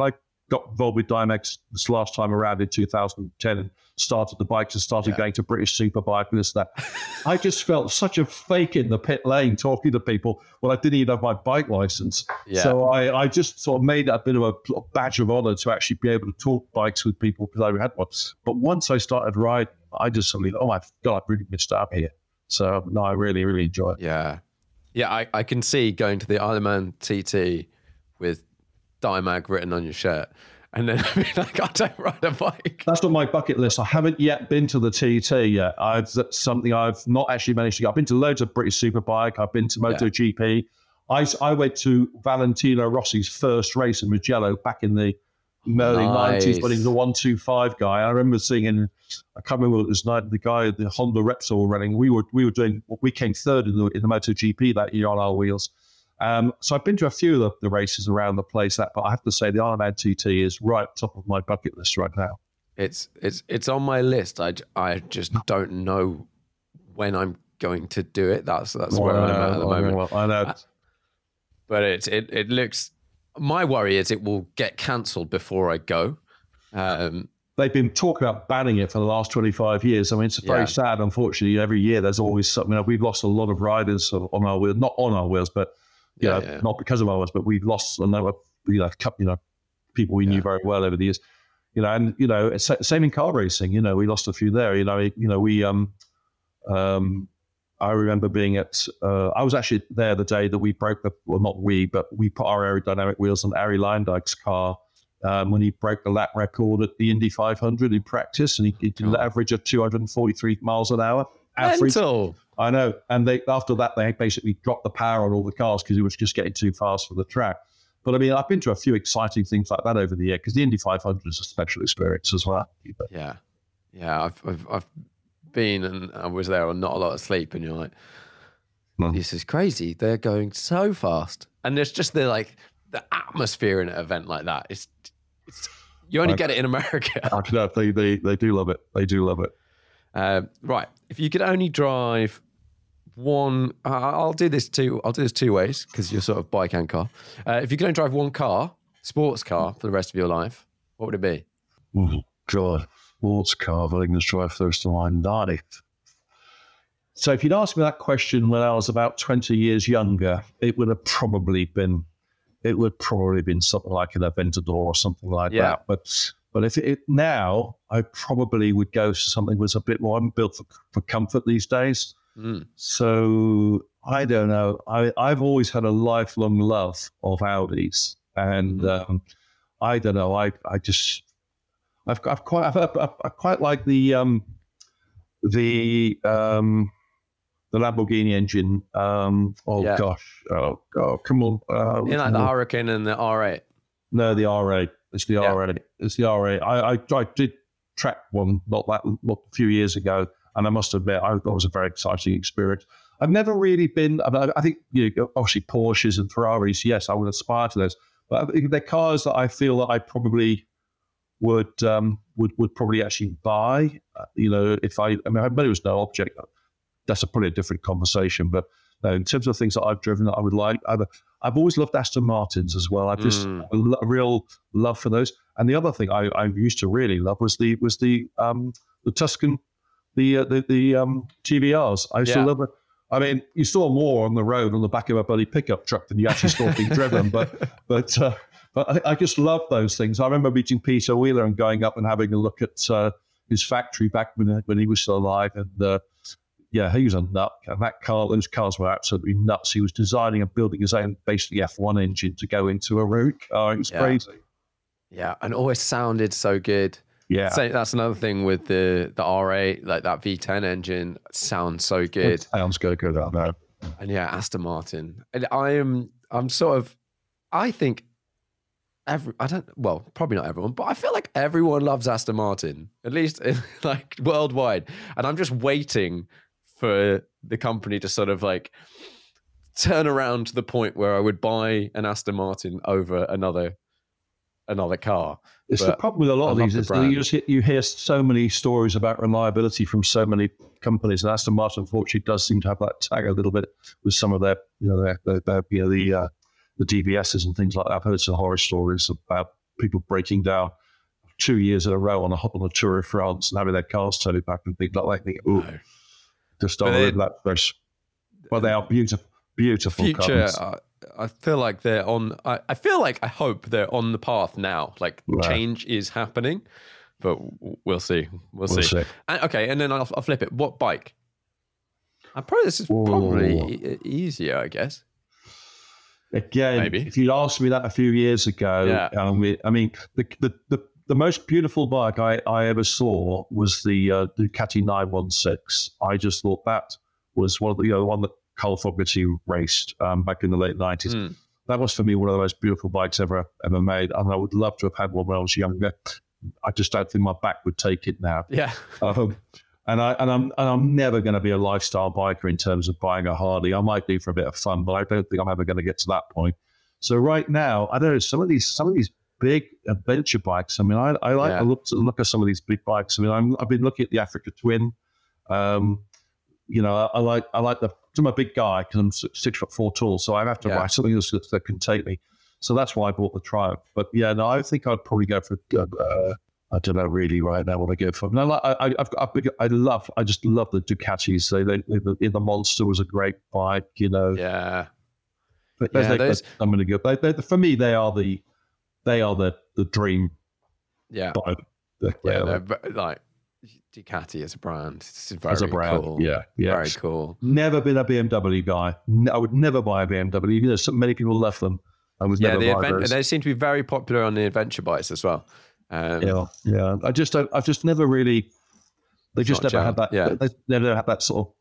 got involved with Dymax this last time around in two thousand ten and started the bikes and started yeah. going to British Superbike and this, that. I just felt such a fake in the pit lane talking to people when I didn't even have my bike license. Yeah. So I, I just sort of made that a bit of a badge of honor to actually be able to talk bikes with people because I had one. But once I started riding, I just suddenly, oh my God, I've really missed out here. So no, I really, really enjoy it. Yeah. Yeah, I, I can see going to the Ironman T T with Dymag written on your shirt. And then I mean, like, I don't ride a bike. That's on my bucket list. I haven't yet been to the T T yet. I've that's something I've not actually managed to get. I've been to loads of British Superbike. I've been to MotoGP. Yeah. I, I went to Valentino Rossi's first race in Mugello back in the early nice. nineties, but he was a one two five guy. I remember seeing in, I can't remember what it was night, the guy, the Honda Repsol running. We were we were doing, we came third in the, in the MotoGP that year on our wheels. Um, so I've been to a few of the, the races around the place, that, but I have to say the Ironman T T is right top of my bucket list right now. It's it's it's on my list. I, I just don't know when I'm going to do it. That's that's well, where I'm at at the moment. Well, I know. But it, it it looks. My worry is it will get cancelled before I go. Um, They've been talking about banning it for the last twenty-five years. I mean, it's very yeah. sad. Unfortunately, every year there's always something. You know, we've lost a lot of riders on our wheels, not on our wheels, but. You yeah, know, yeah, not because of ours, but we've lost a number of you know, you know, people we knew yeah. very well over the years. You know, and you know, it's same in car racing. You know, we lost a few there. You know, you know, we. Um, um, I remember being at. Uh, I was actually there the day that we broke the. Well, not we, but we put our aerodynamic wheels on Arie Luyendyk's car um, when he broke the lap record at the Indy five hundred in practice, and he, he did an average of two hundred forty-three miles an hour. Average. Mental. I know. And they after that, they basically dropped the power on all the cars because it was just getting too fast for the track. But I mean, I've been to a few exciting things like that over the year because the Indy five hundred is a special experience as well. Yeah. Yeah. I've, I've, I've been and I was there on not a lot of sleep, and you're like, mm. this is crazy. They're going so fast. And there's just the like the atmosphere in an event like that. It's, it's you only I, get it in America. I know, they, they, they do love it. They do love it. Um, right. If you could only drive one, uh, I'll do this two. I'll do this two ways because you're sort of bike and car. Uh, if you could only drive one car, sports car, for the rest of your life, what would it be? Oh God, sports car. I think let's drive first to line ninety. So if you'd asked me that question when I was about twenty years younger, it would have probably been, it would probably been something like an Aventador or something like yeah. that. But but if it now, I probably would go to something that was a bit more. I'm built for, for comfort these days. Mm. So I don't know. I, I've always had a lifelong love of Audis, and mm. um, I don't know. I I just I've I've quite I've, I've, I quite like the um the um the Lamborghini engine. Um, oh yeah. gosh, oh god, come on! Uh, you like the Hurricane and the R eight? No, the R eight. It's the yeah. R eight. It's the R eight. I, I I did track one not that not a few years ago. And I must admit, I thought it was a very exciting experience. I've never really been, I, mean, I think, you know, obviously Porsches and Ferraris, yes, I would aspire to those. But they're cars that I feel that I probably would um, would would probably actually buy. Uh, you know, if I, I mean, I bet it was no object. That's a probably a different conversation. But no, in terms of things that I've driven that I would like, I've, I've always loved Aston Martins as well. I've just mm. a, a real love for those. And the other thing I, I used to really love was the was the um, the Tuscan. The uh, the the um, G V Rs. I used yeah. to love it. I mean, you saw more on the road on the back of a bloody pickup truck than you actually saw being driven. But but uh, but I, I just love those things. I remember meeting Peter Wheeler and going up and having a look at uh, his factory back when when he was still alive. And uh, yeah, he was a nut. And that car, those cars were absolutely nuts. He was designing and building his own basically F one engine to go into a road car. It was yeah. crazy. Yeah, and always sounded so good. Yeah, so that's another thing with the the R eight, like that V ten engine sounds so good. It sounds good, good, I know. And yeah, Aston Martin. And I am, I'm sort of, I think every, I don't, well, probably not everyone, but I feel like everyone loves Aston Martin, at least like worldwide. And I'm just waiting for the company to sort of like turn around to the point where I would buy an Aston Martin over another another car. It's the problem with a lot of these is that you, just, you hear so many stories about reliability from so many companies, and Aston Martin unfortunately does seem to have that tag a little bit with some of their, you know, their, their, their you know, the uh, the D B Ss and things like that. I've heard some horror stories about people breaking down two years in a row on a on a Tour of France and having their cars towed back and things like that. Think, ooh, no. just don't live that fresh. Well, they are beautiful, beautiful future, cars. Uh, I feel like they're on. I, I feel like I hope they're on the path now. Like right. change is happening, but we'll see. We'll, we'll see. see. And, okay, and then I'll, I'll flip it. What bike? I probably this is probably e- easier, I guess. Again, Maybe. If you'd asked me that a few years ago, yeah. um, I mean, the, the the the most beautiful bike I, I ever saw was the uh, Ducati nine one six. I just thought that was one of the you know the one that Carl Fogarty raced um, back in the late nineties. Mm. That was for me one of the most beautiful bikes ever ever made, and I would love to have had one when I was younger. I just don't think my back would take it now. Yeah. Um, And I and I'm and I'm never going to be a lifestyle biker in terms of buying a Harley. I might do for a bit of fun, but I don't think I'm ever going to get to that point. So right now, I don't know some of these some of these big adventure bikes. I mean, I, I like yeah. to look to look at some of these big bikes. I mean, I'm, I've been looking at the Africa Twin. Um, you know, I, I like I like the. I'm a big guy because I'm six foot four tall, so I have to yeah. buy something else that, that can take me. So that's why I bought the Triumph. But yeah, no, I think I'd probably go for. Uh, I don't know really right now what I go for. No, I, I, I've, I've, I love, I just love the Ducatis. They, they, they, the Monster was a great bike, you know. Yeah. But yeah, they, those... I'm going to go. They, they, for me, they are the, they are the the dream. Yeah. Bike. The, yeah, they're like, like Ducati as a brand. This is very as a brand, cool. yeah, yeah, very cool. Never been a B M W guy. I would never buy a B M W. You know, so many people love them. I was yeah, never the buy event, those. They seem to be very popular on the adventure bikes as well. Um, yeah, yeah. I just don't. I've just never really. They just never had that. Yeah. They never had that sort of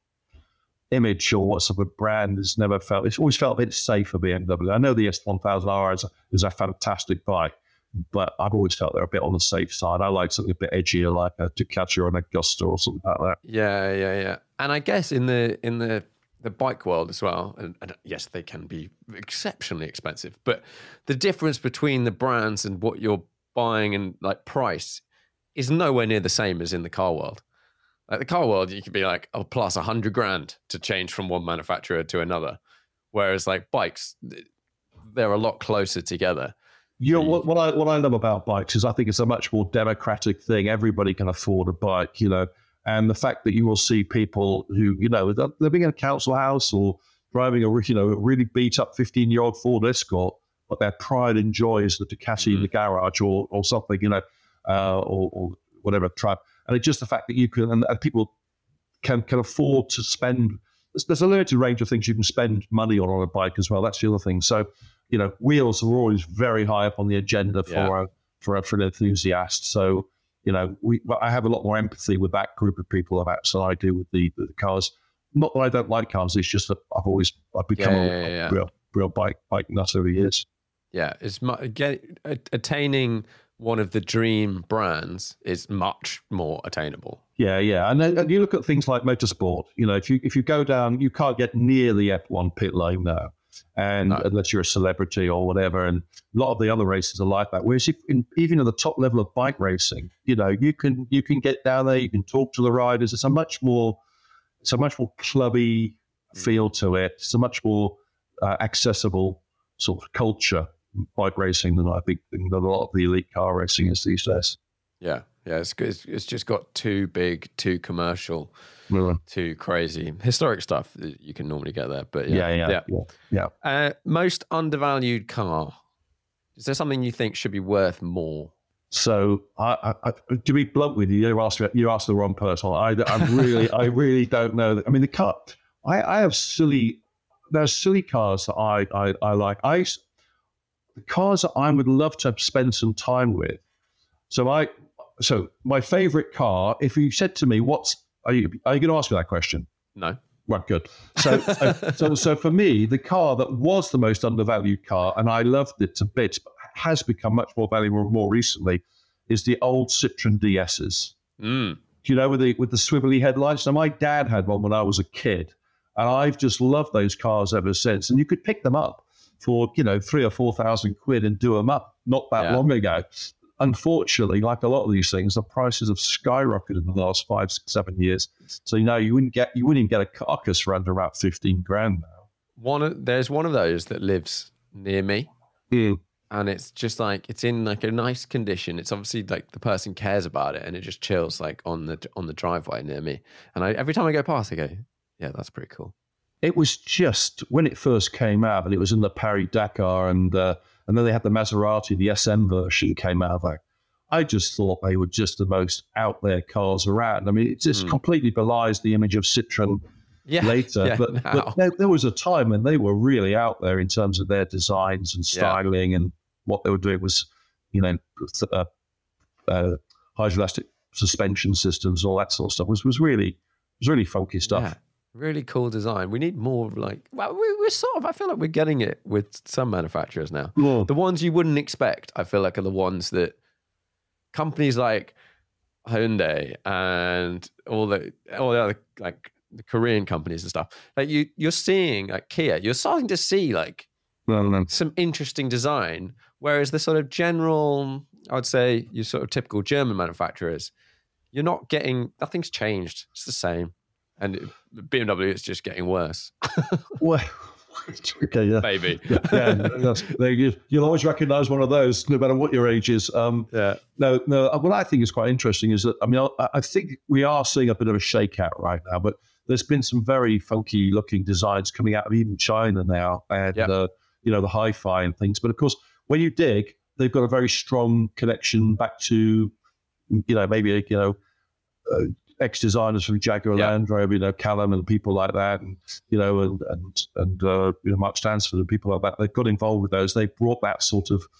image or what sort of brand. Has never felt. It's always felt a bit safe for B M W. I know the S one thousand R is, is a fantastic bike, but I've always felt they're a bit on the safe side. I like something a bit edgier, like a Ducati or an Augusta or something like that. Yeah, yeah, yeah. And I guess in the in the the bike world as well, and, and yes, they can be exceptionally expensive, but the difference between the brands and what you're buying and like price is nowhere near the same as in the car world. Like the car world, you could be like, oh, plus a hundred grand to change from one manufacturer to another. Whereas like bikes, they're a lot closer together. You know, what, what I what I love about bikes is I think it's a much more democratic thing. Everybody can afford a bike, you know, and the fact that you will see people who, you know, they're living in a council house or driving a, you know, a really beat up fifteen year old Ford Escort, but their pride and joy is the Ducati mm. in the garage or or something, you know, uh, or, or whatever tribe. And it's just the fact that you can, and, and people can can afford to spend. There's, there's a limited range of things you can spend money on on a bike as well. That's the other thing. So, you know, wheels are always very high up on the agenda for yeah. a, for a, for an enthusiast. So, you know, we well, I have a lot more empathy with that group of people about than I do with the, the cars. Not that I don't like cars. It's just that I've always I've become yeah, a, yeah, yeah. a real real bike bike nut over the years. Yeah, it's get, attaining one of the dream brands is much more attainable. Yeah, yeah, and then and you look at things like motorsport. You know, if you if you go down, you can't get near the F one pit lane now, and no. unless you're a celebrity or whatever. And a lot of the other races are like that. Whereas if in, even at the top level of bike racing, you know, you can you can get down there, you can talk to the riders. It's a much more it's a much more clubby feel to it. It's a much more uh, accessible sort of culture. Bike racing than I think than a lot of the elite car racing is these days. Yeah, yeah, it's it's, it's just got too big, too commercial, really? Too crazy. Historic stuff you can normally get there, but yeah, yeah, yeah, yeah. yeah. Uh, most undervalued car. Is there something you think should be worth more? So, I, I, I, to be blunt with you, you asked you asked the wrong person. I, I really, I really don't know. That, I mean, the car. I, I have silly. There's silly cars that I, I, I like. I. The cars that I would love to spend some time with. So I, so my favorite car. If you said to me, "What's are you? Are you going to ask me that question?" No. Right, good. So, so, so, so for me, the car that was the most undervalued car, and I loved it to bits, but has become much more valuable more recently, is the old Citroen D S's. Mm. Do you know, with the with the swivelly headlights? Now, my dad had one when I was a kid, and I've just loved those cars ever since. And you could pick them up for, you know, three or four thousand quid and do them up not that yeah. long ago. Unfortunately, like a lot of these things, the prices have skyrocketed in the last five, six, seven years. So, you know, you wouldn't get you wouldn't even get a carcass for under about fifteen grand now. One of, there's one of those that lives near me. Mm. and it's just like it's in like a nice condition. It's obviously like the person cares about it, and it just chills like on the on the driveway near me. And I, every time I go past, I go, yeah, that's pretty cool. It was just when it first came out, and it was in the Paris Dakar, and uh, and then they had the Maserati, the S M version came out. Like, I just thought they were just the most out there cars around. I mean, it just mm. completely belies the image of Citroen yeah, later. Yeah, but but there, there was a time when they were really out there in terms of their designs and styling, yeah. and what they were doing was, you know, uh, uh, hydroelastic suspension systems, all that sort of stuff. Was was really was really funky stuff. Yeah. Really cool design. We need more like, well, we, we're sort of, I feel like we're getting it with some manufacturers now. Yeah. The ones you wouldn't expect, I feel like, are the ones that companies like Hyundai and all the, all the other, like the Korean companies and stuff, like you, you're seeing like Kia, you're starting to see like no, no. some interesting design, whereas the sort of general, I would say, your sort of typical German manufacturers, you're not getting, nothing's changed. It's the same. And B M W, it's just getting worse. Well, okay, yeah. Maybe. Yeah, yeah that's, they, you, you'll always recognise one of those, no matter what your age is. Um, yeah. No, no. What I think is quite interesting is that, I mean, I, I think we are seeing a bit of a shakeout right now, but there's been some very funky looking designs coming out of even China now, and, yep. uh, you know, the hi-fi and things. But of course, when you dig, they've got a very strong connection back to, you know, maybe, you know, uh, ex-designers from Jaguar yeah. Land Rover, you know, Callum and people like that, and you know, and and and uh, you know, Mark Stansford and people like that. They've got involved with those. They brought that sort of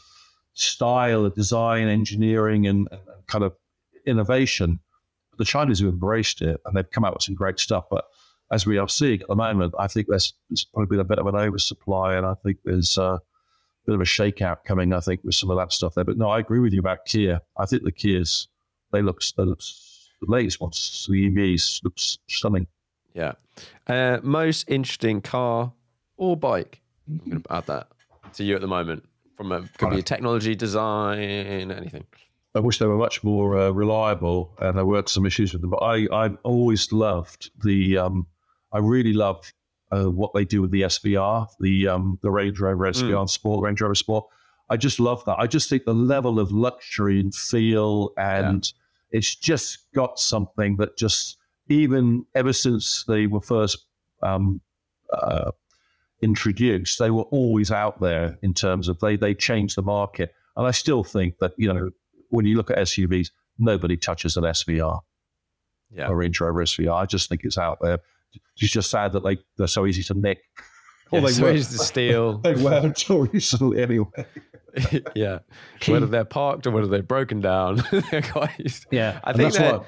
style of design, engineering, and, and kind of innovation. The Chinese have embraced it, and they've come out with some great stuff. But as we are seeing at the moment, I think there's, there's probably been a bit of an oversupply, and I think there's uh, a bit of a shakeout coming. I think with some of that stuff there. But no, I agree with you about Kia. I think the Kias they look they look. The latest ones, the E Vs, looks stunning. Yeah. Uh, most interesting car or bike? I'm going to add that to you at the moment. From a could be a technology, design, anything. I wish they were much more uh, reliable, and there were some issues with them. But I, I always loved the. Um, I really love uh, what they do with the S V R, the um, the Range Rover S V R mm. Sport, Range Rover Sport. I just love that. I just think the level of luxury and feel and. Yeah. It's just got something that just, even ever since they were first um, uh, introduced, they were always out there in terms of they they changed the market. And I still think that, you know, when you look at S U Vs, nobody touches an S V R, yeah. a Range Rover S V R. I just think it's out there. It's just sad that they, they're so easy to nick. Yeah, they so were, easy to steal. They weren't until recently anyway. Yeah, whether they're parked or whether they're broken down. They're quite, yeah, I think that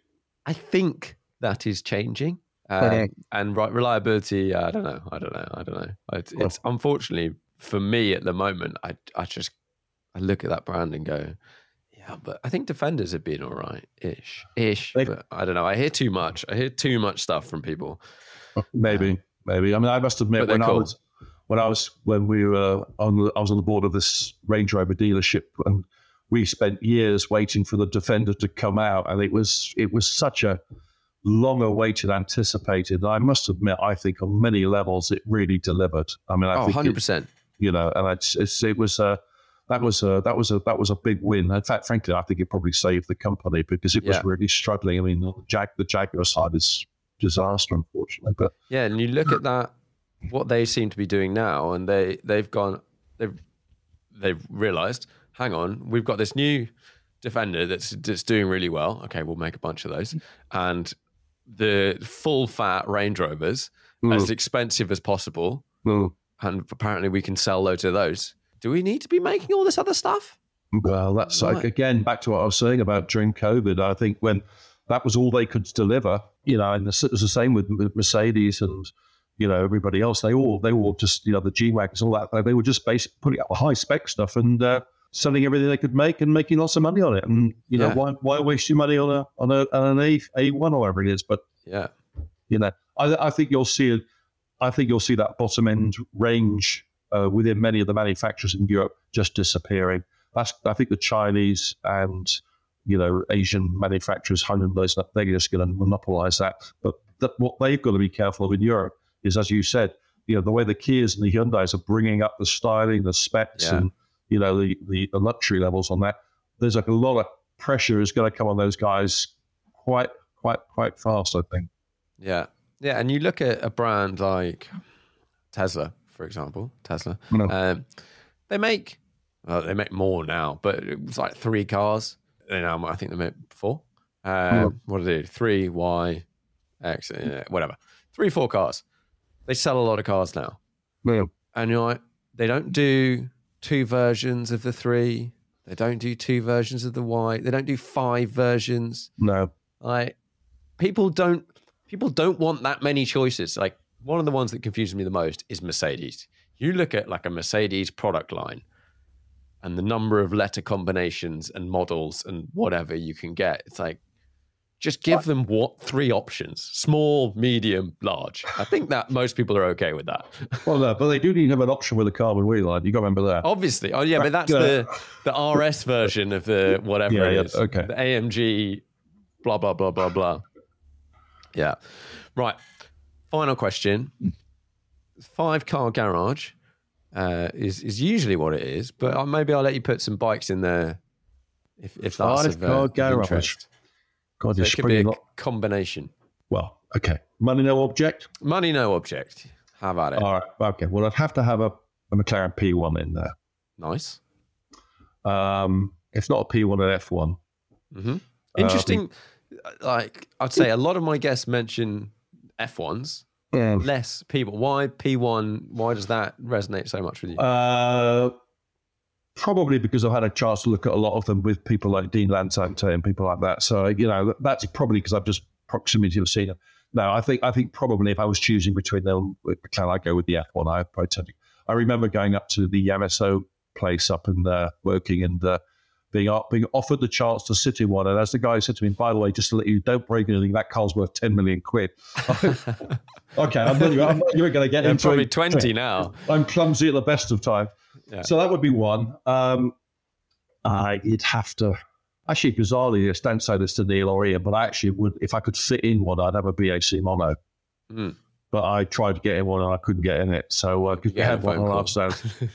I think that is changing. Um, and right, reliability, I don't know. I don't know. I don't know. It's, it's unfortunately for me at the moment. I I just I look at that brand and go, yeah, but I think Defenders have been all right, ish, ish. They, but I don't know. I hear too much. I hear too much stuff from people. Maybe, um, maybe. I mean, I must admit when cool. I was. When I was when we were on, the, I was on the board of this Range Rover dealership, and we spent years waiting for the Defender to come out, and it was it was such a long-awaited, anticipated. I must admit, I think on many levels it really delivered. I mean, I oh, think one hundred percent. It, you know, and it's, it's, it was a that was a that was a that was a big win. In fact, frankly, I think it probably saved the company because it was yeah. really struggling. I mean, the Jag the Jaguar side is disaster, unfortunately. But yeah, and you look at that. What they seem to be doing now, and they they've gone they've they've realised, hang on, we've got this new Defender that's that's doing really well. Okay, we'll make a bunch of those, and the full fat Range Rovers mm. as expensive as possible, mm. and apparently we can sell loads of those. Do we need to be making all this other stuff? Well, that's right. like again back to what I was saying about during COVID. I think when that was all they could deliver, you know, and it was the same with Mercedes and. You know, everybody else, they all, they all just, you know, the G-Wagons, all that, they were just basically putting out the high spec stuff and uh, selling everything they could make and making lots of money on it. And, you know, yeah. why why waste your money on a on, a, on an A, A1 or whatever it is? But, yeah, you know, I, I think you'll see, I think you'll see that bottom end range uh, within many of the manufacturers in Europe just disappearing. That's, I think the Chinese and, you know, Asian manufacturers, Hyundai, they're just going to monopolize that. But that, what they've got to be careful of in Europe is, as you said, you know, the way the Kias and the Hyundais are bringing up the styling, the specs, yeah. and you know, the, the, the luxury levels on that, there's like a lot of pressure is going to come on those guys quite, quite, quite fast, I think. Yeah. Yeah. And you look at a brand like Tesla, for example, Tesla, No. um, they make, well, they make more now, but it was like three cars. You know, I think they make four. Um, Yeah. What do they do? Three, Y, X, uh, whatever. Three, four cars. They sell a lot of cars now. Yeah. And you're like, they don't do two versions of the three. They don't do two versions of the Y. They don't do five versions. No. Like, people don't people don't want that many choices. Like, one of the ones that confuses me the most is Mercedes. You look at like a Mercedes product line and the number of letter combinations and models and whatever you can get. It's like, just give them what three options: small, medium, large. I think that most people are okay with that. Well, no, but they do need to have an option with a carbon wheel line. You got to remember that. Obviously. Oh, yeah, but that's the, the R S version of the whatever Yeah, it yeah, is. okay. The A M G, blah, blah, blah, blah, blah. Yeah. Right. Final question. Five car garage uh, is, is usually what it is, but uh, maybe I'll let you put some bikes in there if, if that's Five of, uh, car of garage. interest. God, So you're it could be springing a up. combination. Well, okay. Money, no object. Money, no object. How about it? All right. Okay. Well, I'd have to have a, a McLaren P one in there. Nice. Um, if not a P one, an F one. Mm-hmm. Interesting. Like, I'd say a lot of my guests mention F ones, Yeah. less people. Why P one? Why does that resonate so much with you? Uh, probably because I've had a chance to look at a lot of them with people like Dean Lansante and people like that. So, you know, that's probably because I've just proximity of seeing them. No, I think I think probably if I was choosing between them, I'd go with the F one. I probably tend to. I remember going up to the M S O place up in uh, working and uh, being being offered the chance to sit in one. And as the guy said to me, by the way, just to let you, don't break anything. That car's worth ten million quid. Okay, I'm not, I'm not, you're going to get Yeah, into probably it. twenty now. I'm clumsy at the best of time. Yeah. So that would be one. Um, uh, you'd have to. Actually, bizarrely, I don't say this to Neil or Ian, but I actually would, if I could fit in one, I'd have a B A C mono. Mm. But I tried to get in one and I couldn't get in it. So because uh, we Yeah, had one phone on our call. side.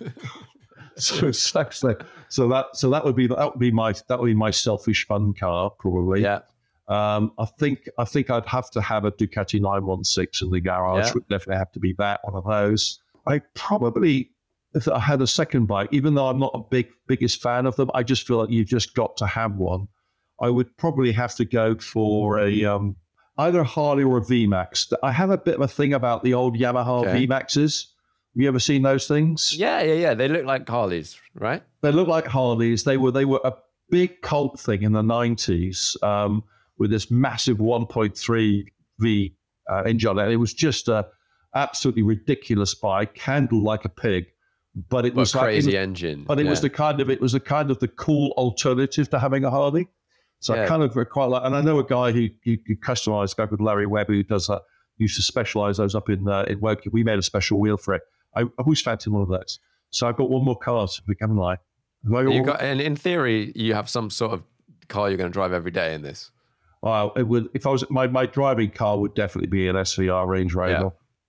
so, so, so that so that would be that would be my that would be my selfish fun car probably. Yeah. Um, I think I think I'd have to have a Ducati nine one six in the garage. Yeah. Would definitely have to be that one of those. I probably, if I had a second bike, even though I'm not a big biggest fan of them, I just feel like you've just got to have one. I would probably have to go for a um, either a Harley or a V MAX. I have a bit of a thing about the old Yamaha Okay. V MAXes. Have you ever seen those things? Yeah, yeah, yeah. They look like Harleys, right? They look like Harleys. They were they were a big cult thing in the nineties um, with this massive one point three V uh, engine. And it was just a absolutely ridiculous bike, handled like a pig, but it But was like- crazy it was- engine. But it yeah. was the kind of it was the kind of the cool alternative to having a Harley. So I Yeah. kind of quite like, and I know a guy who you customized, a guy called Larry Webb, who does that. Used to specialize those up in uh, in Woking. We made a special wheel for it. I, I always fancied one of those. So I've got one more car to become like. Have I got You one- got, and in theory, you have some sort of car you're going to drive every day in this. Well, it would if I was my my driving car would definitely be an S V R Range Rover.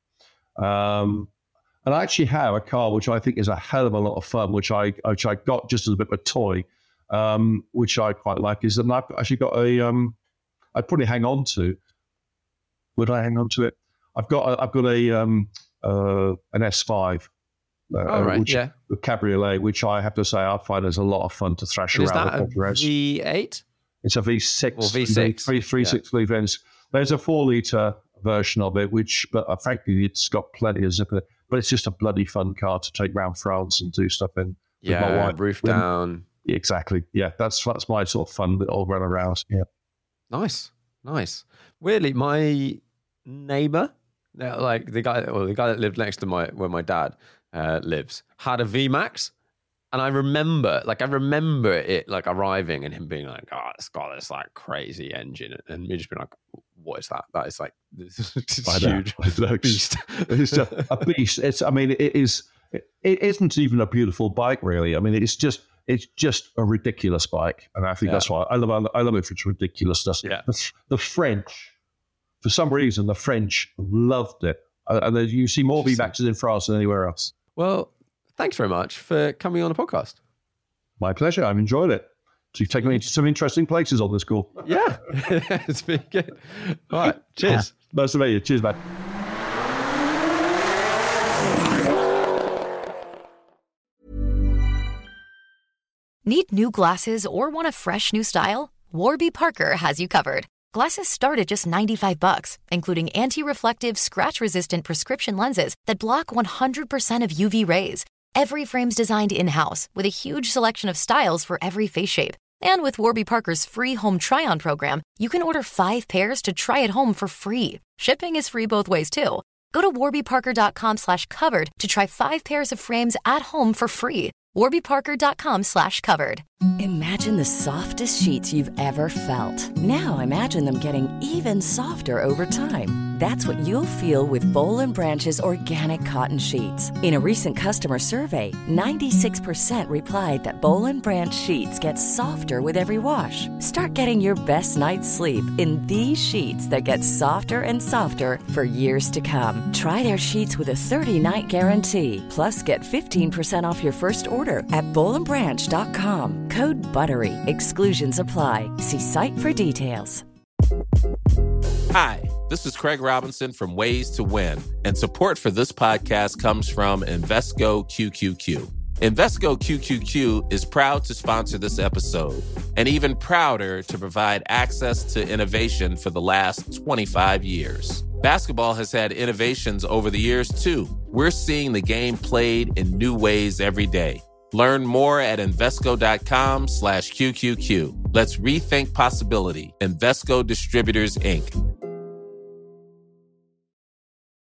Um, and I actually have a car which I think is a hell of a lot of fun, which I which I got just as a bit of a toy, um, which I quite like. Is that I've actually got a um, I'd probably hang on to. Would I hang on to it? I've got a, I've got a um, uh, an S five. Uh, All right, which, yeah. a cabriolet, which I have to say I find is a lot of fun to thrash And is around. that a the roads. V eight? It's a V six. Or V six, Three, three, yeah. six litres. There's a four litre version of it, which, but uh, frankly, it's got plenty of zip in it. But it's just a bloody fun car to take around France and do stuff in. with my Yeah, wife. roof When- down. Exactly. Yeah, that's that's my sort of fun little run around. Yeah. Nice, nice. Weirdly, my neighbor, uh, like the guy, or the guy that lived next to my where my dad uh, lives, had a V MAX, and I remember, like, I remember it like arriving and him being like, "Oh, it's got this like crazy engine," and me just being like, "What is that? That is like this is I know, huge I know. beast." It's a, a beast. It's. I mean, it is. It, it isn't even a beautiful bike, really. I mean, it's just. It's just a ridiculous bike, and I think Yeah. that's why I love. I love it for its ridiculousness. Yeah. The, the French, for some reason, the French loved it, Uh, and there's- you see more V MAXes in France than anywhere else. Well, thanks very much for coming on the podcast. My pleasure. I've enjoyed it. So you've taken me to some interesting places on this call. Yeah, it's been good. All right, cheers. Nice to meet you. Cheers, man. Need new glasses or want a fresh new style? Warby Parker has you covered. Glasses start at just ninety-five bucks, including anti-reflective, scratch-resistant prescription lenses that block one hundred percent of U V rays. Every frame's designed in-house with a huge selection of styles for every face shape. And with Warby Parker's free home try-on program, you can order five pairs to try at home for free. Shipping is free both ways, too. Go to warbyparker.com slash covered to try five pairs of frames at home for free. warbyparker.com slash covered. Imagine the softest sheets you've ever felt. Now imagine them getting even softer over time. That's what you'll feel with Boll and Branch's organic cotton sheets. In a recent customer survey, ninety-six percent replied that Boll and Branch sheets get softer with every wash. Start getting your best night's sleep in these sheets that get softer and softer for years to come. Try their sheets with a thirty-night guarantee. Plus, get fifteen percent off your first order at boll and branch dot com. Code BUTTERY. Exclusions apply. See site for details. Hi, this is Craig Robinson from Ways to Win, and support for this podcast comes from Invesco Q Q Q. Invesco Q Q Q is proud to sponsor this episode, and even prouder to provide access to innovation for the last twenty-five years. Basketball has had innovations over the years, too. We're seeing the game played in new ways every day. Learn more at Invesco.com slash QQQ. Let's rethink possibility. Invesco Distributors, Incorporated.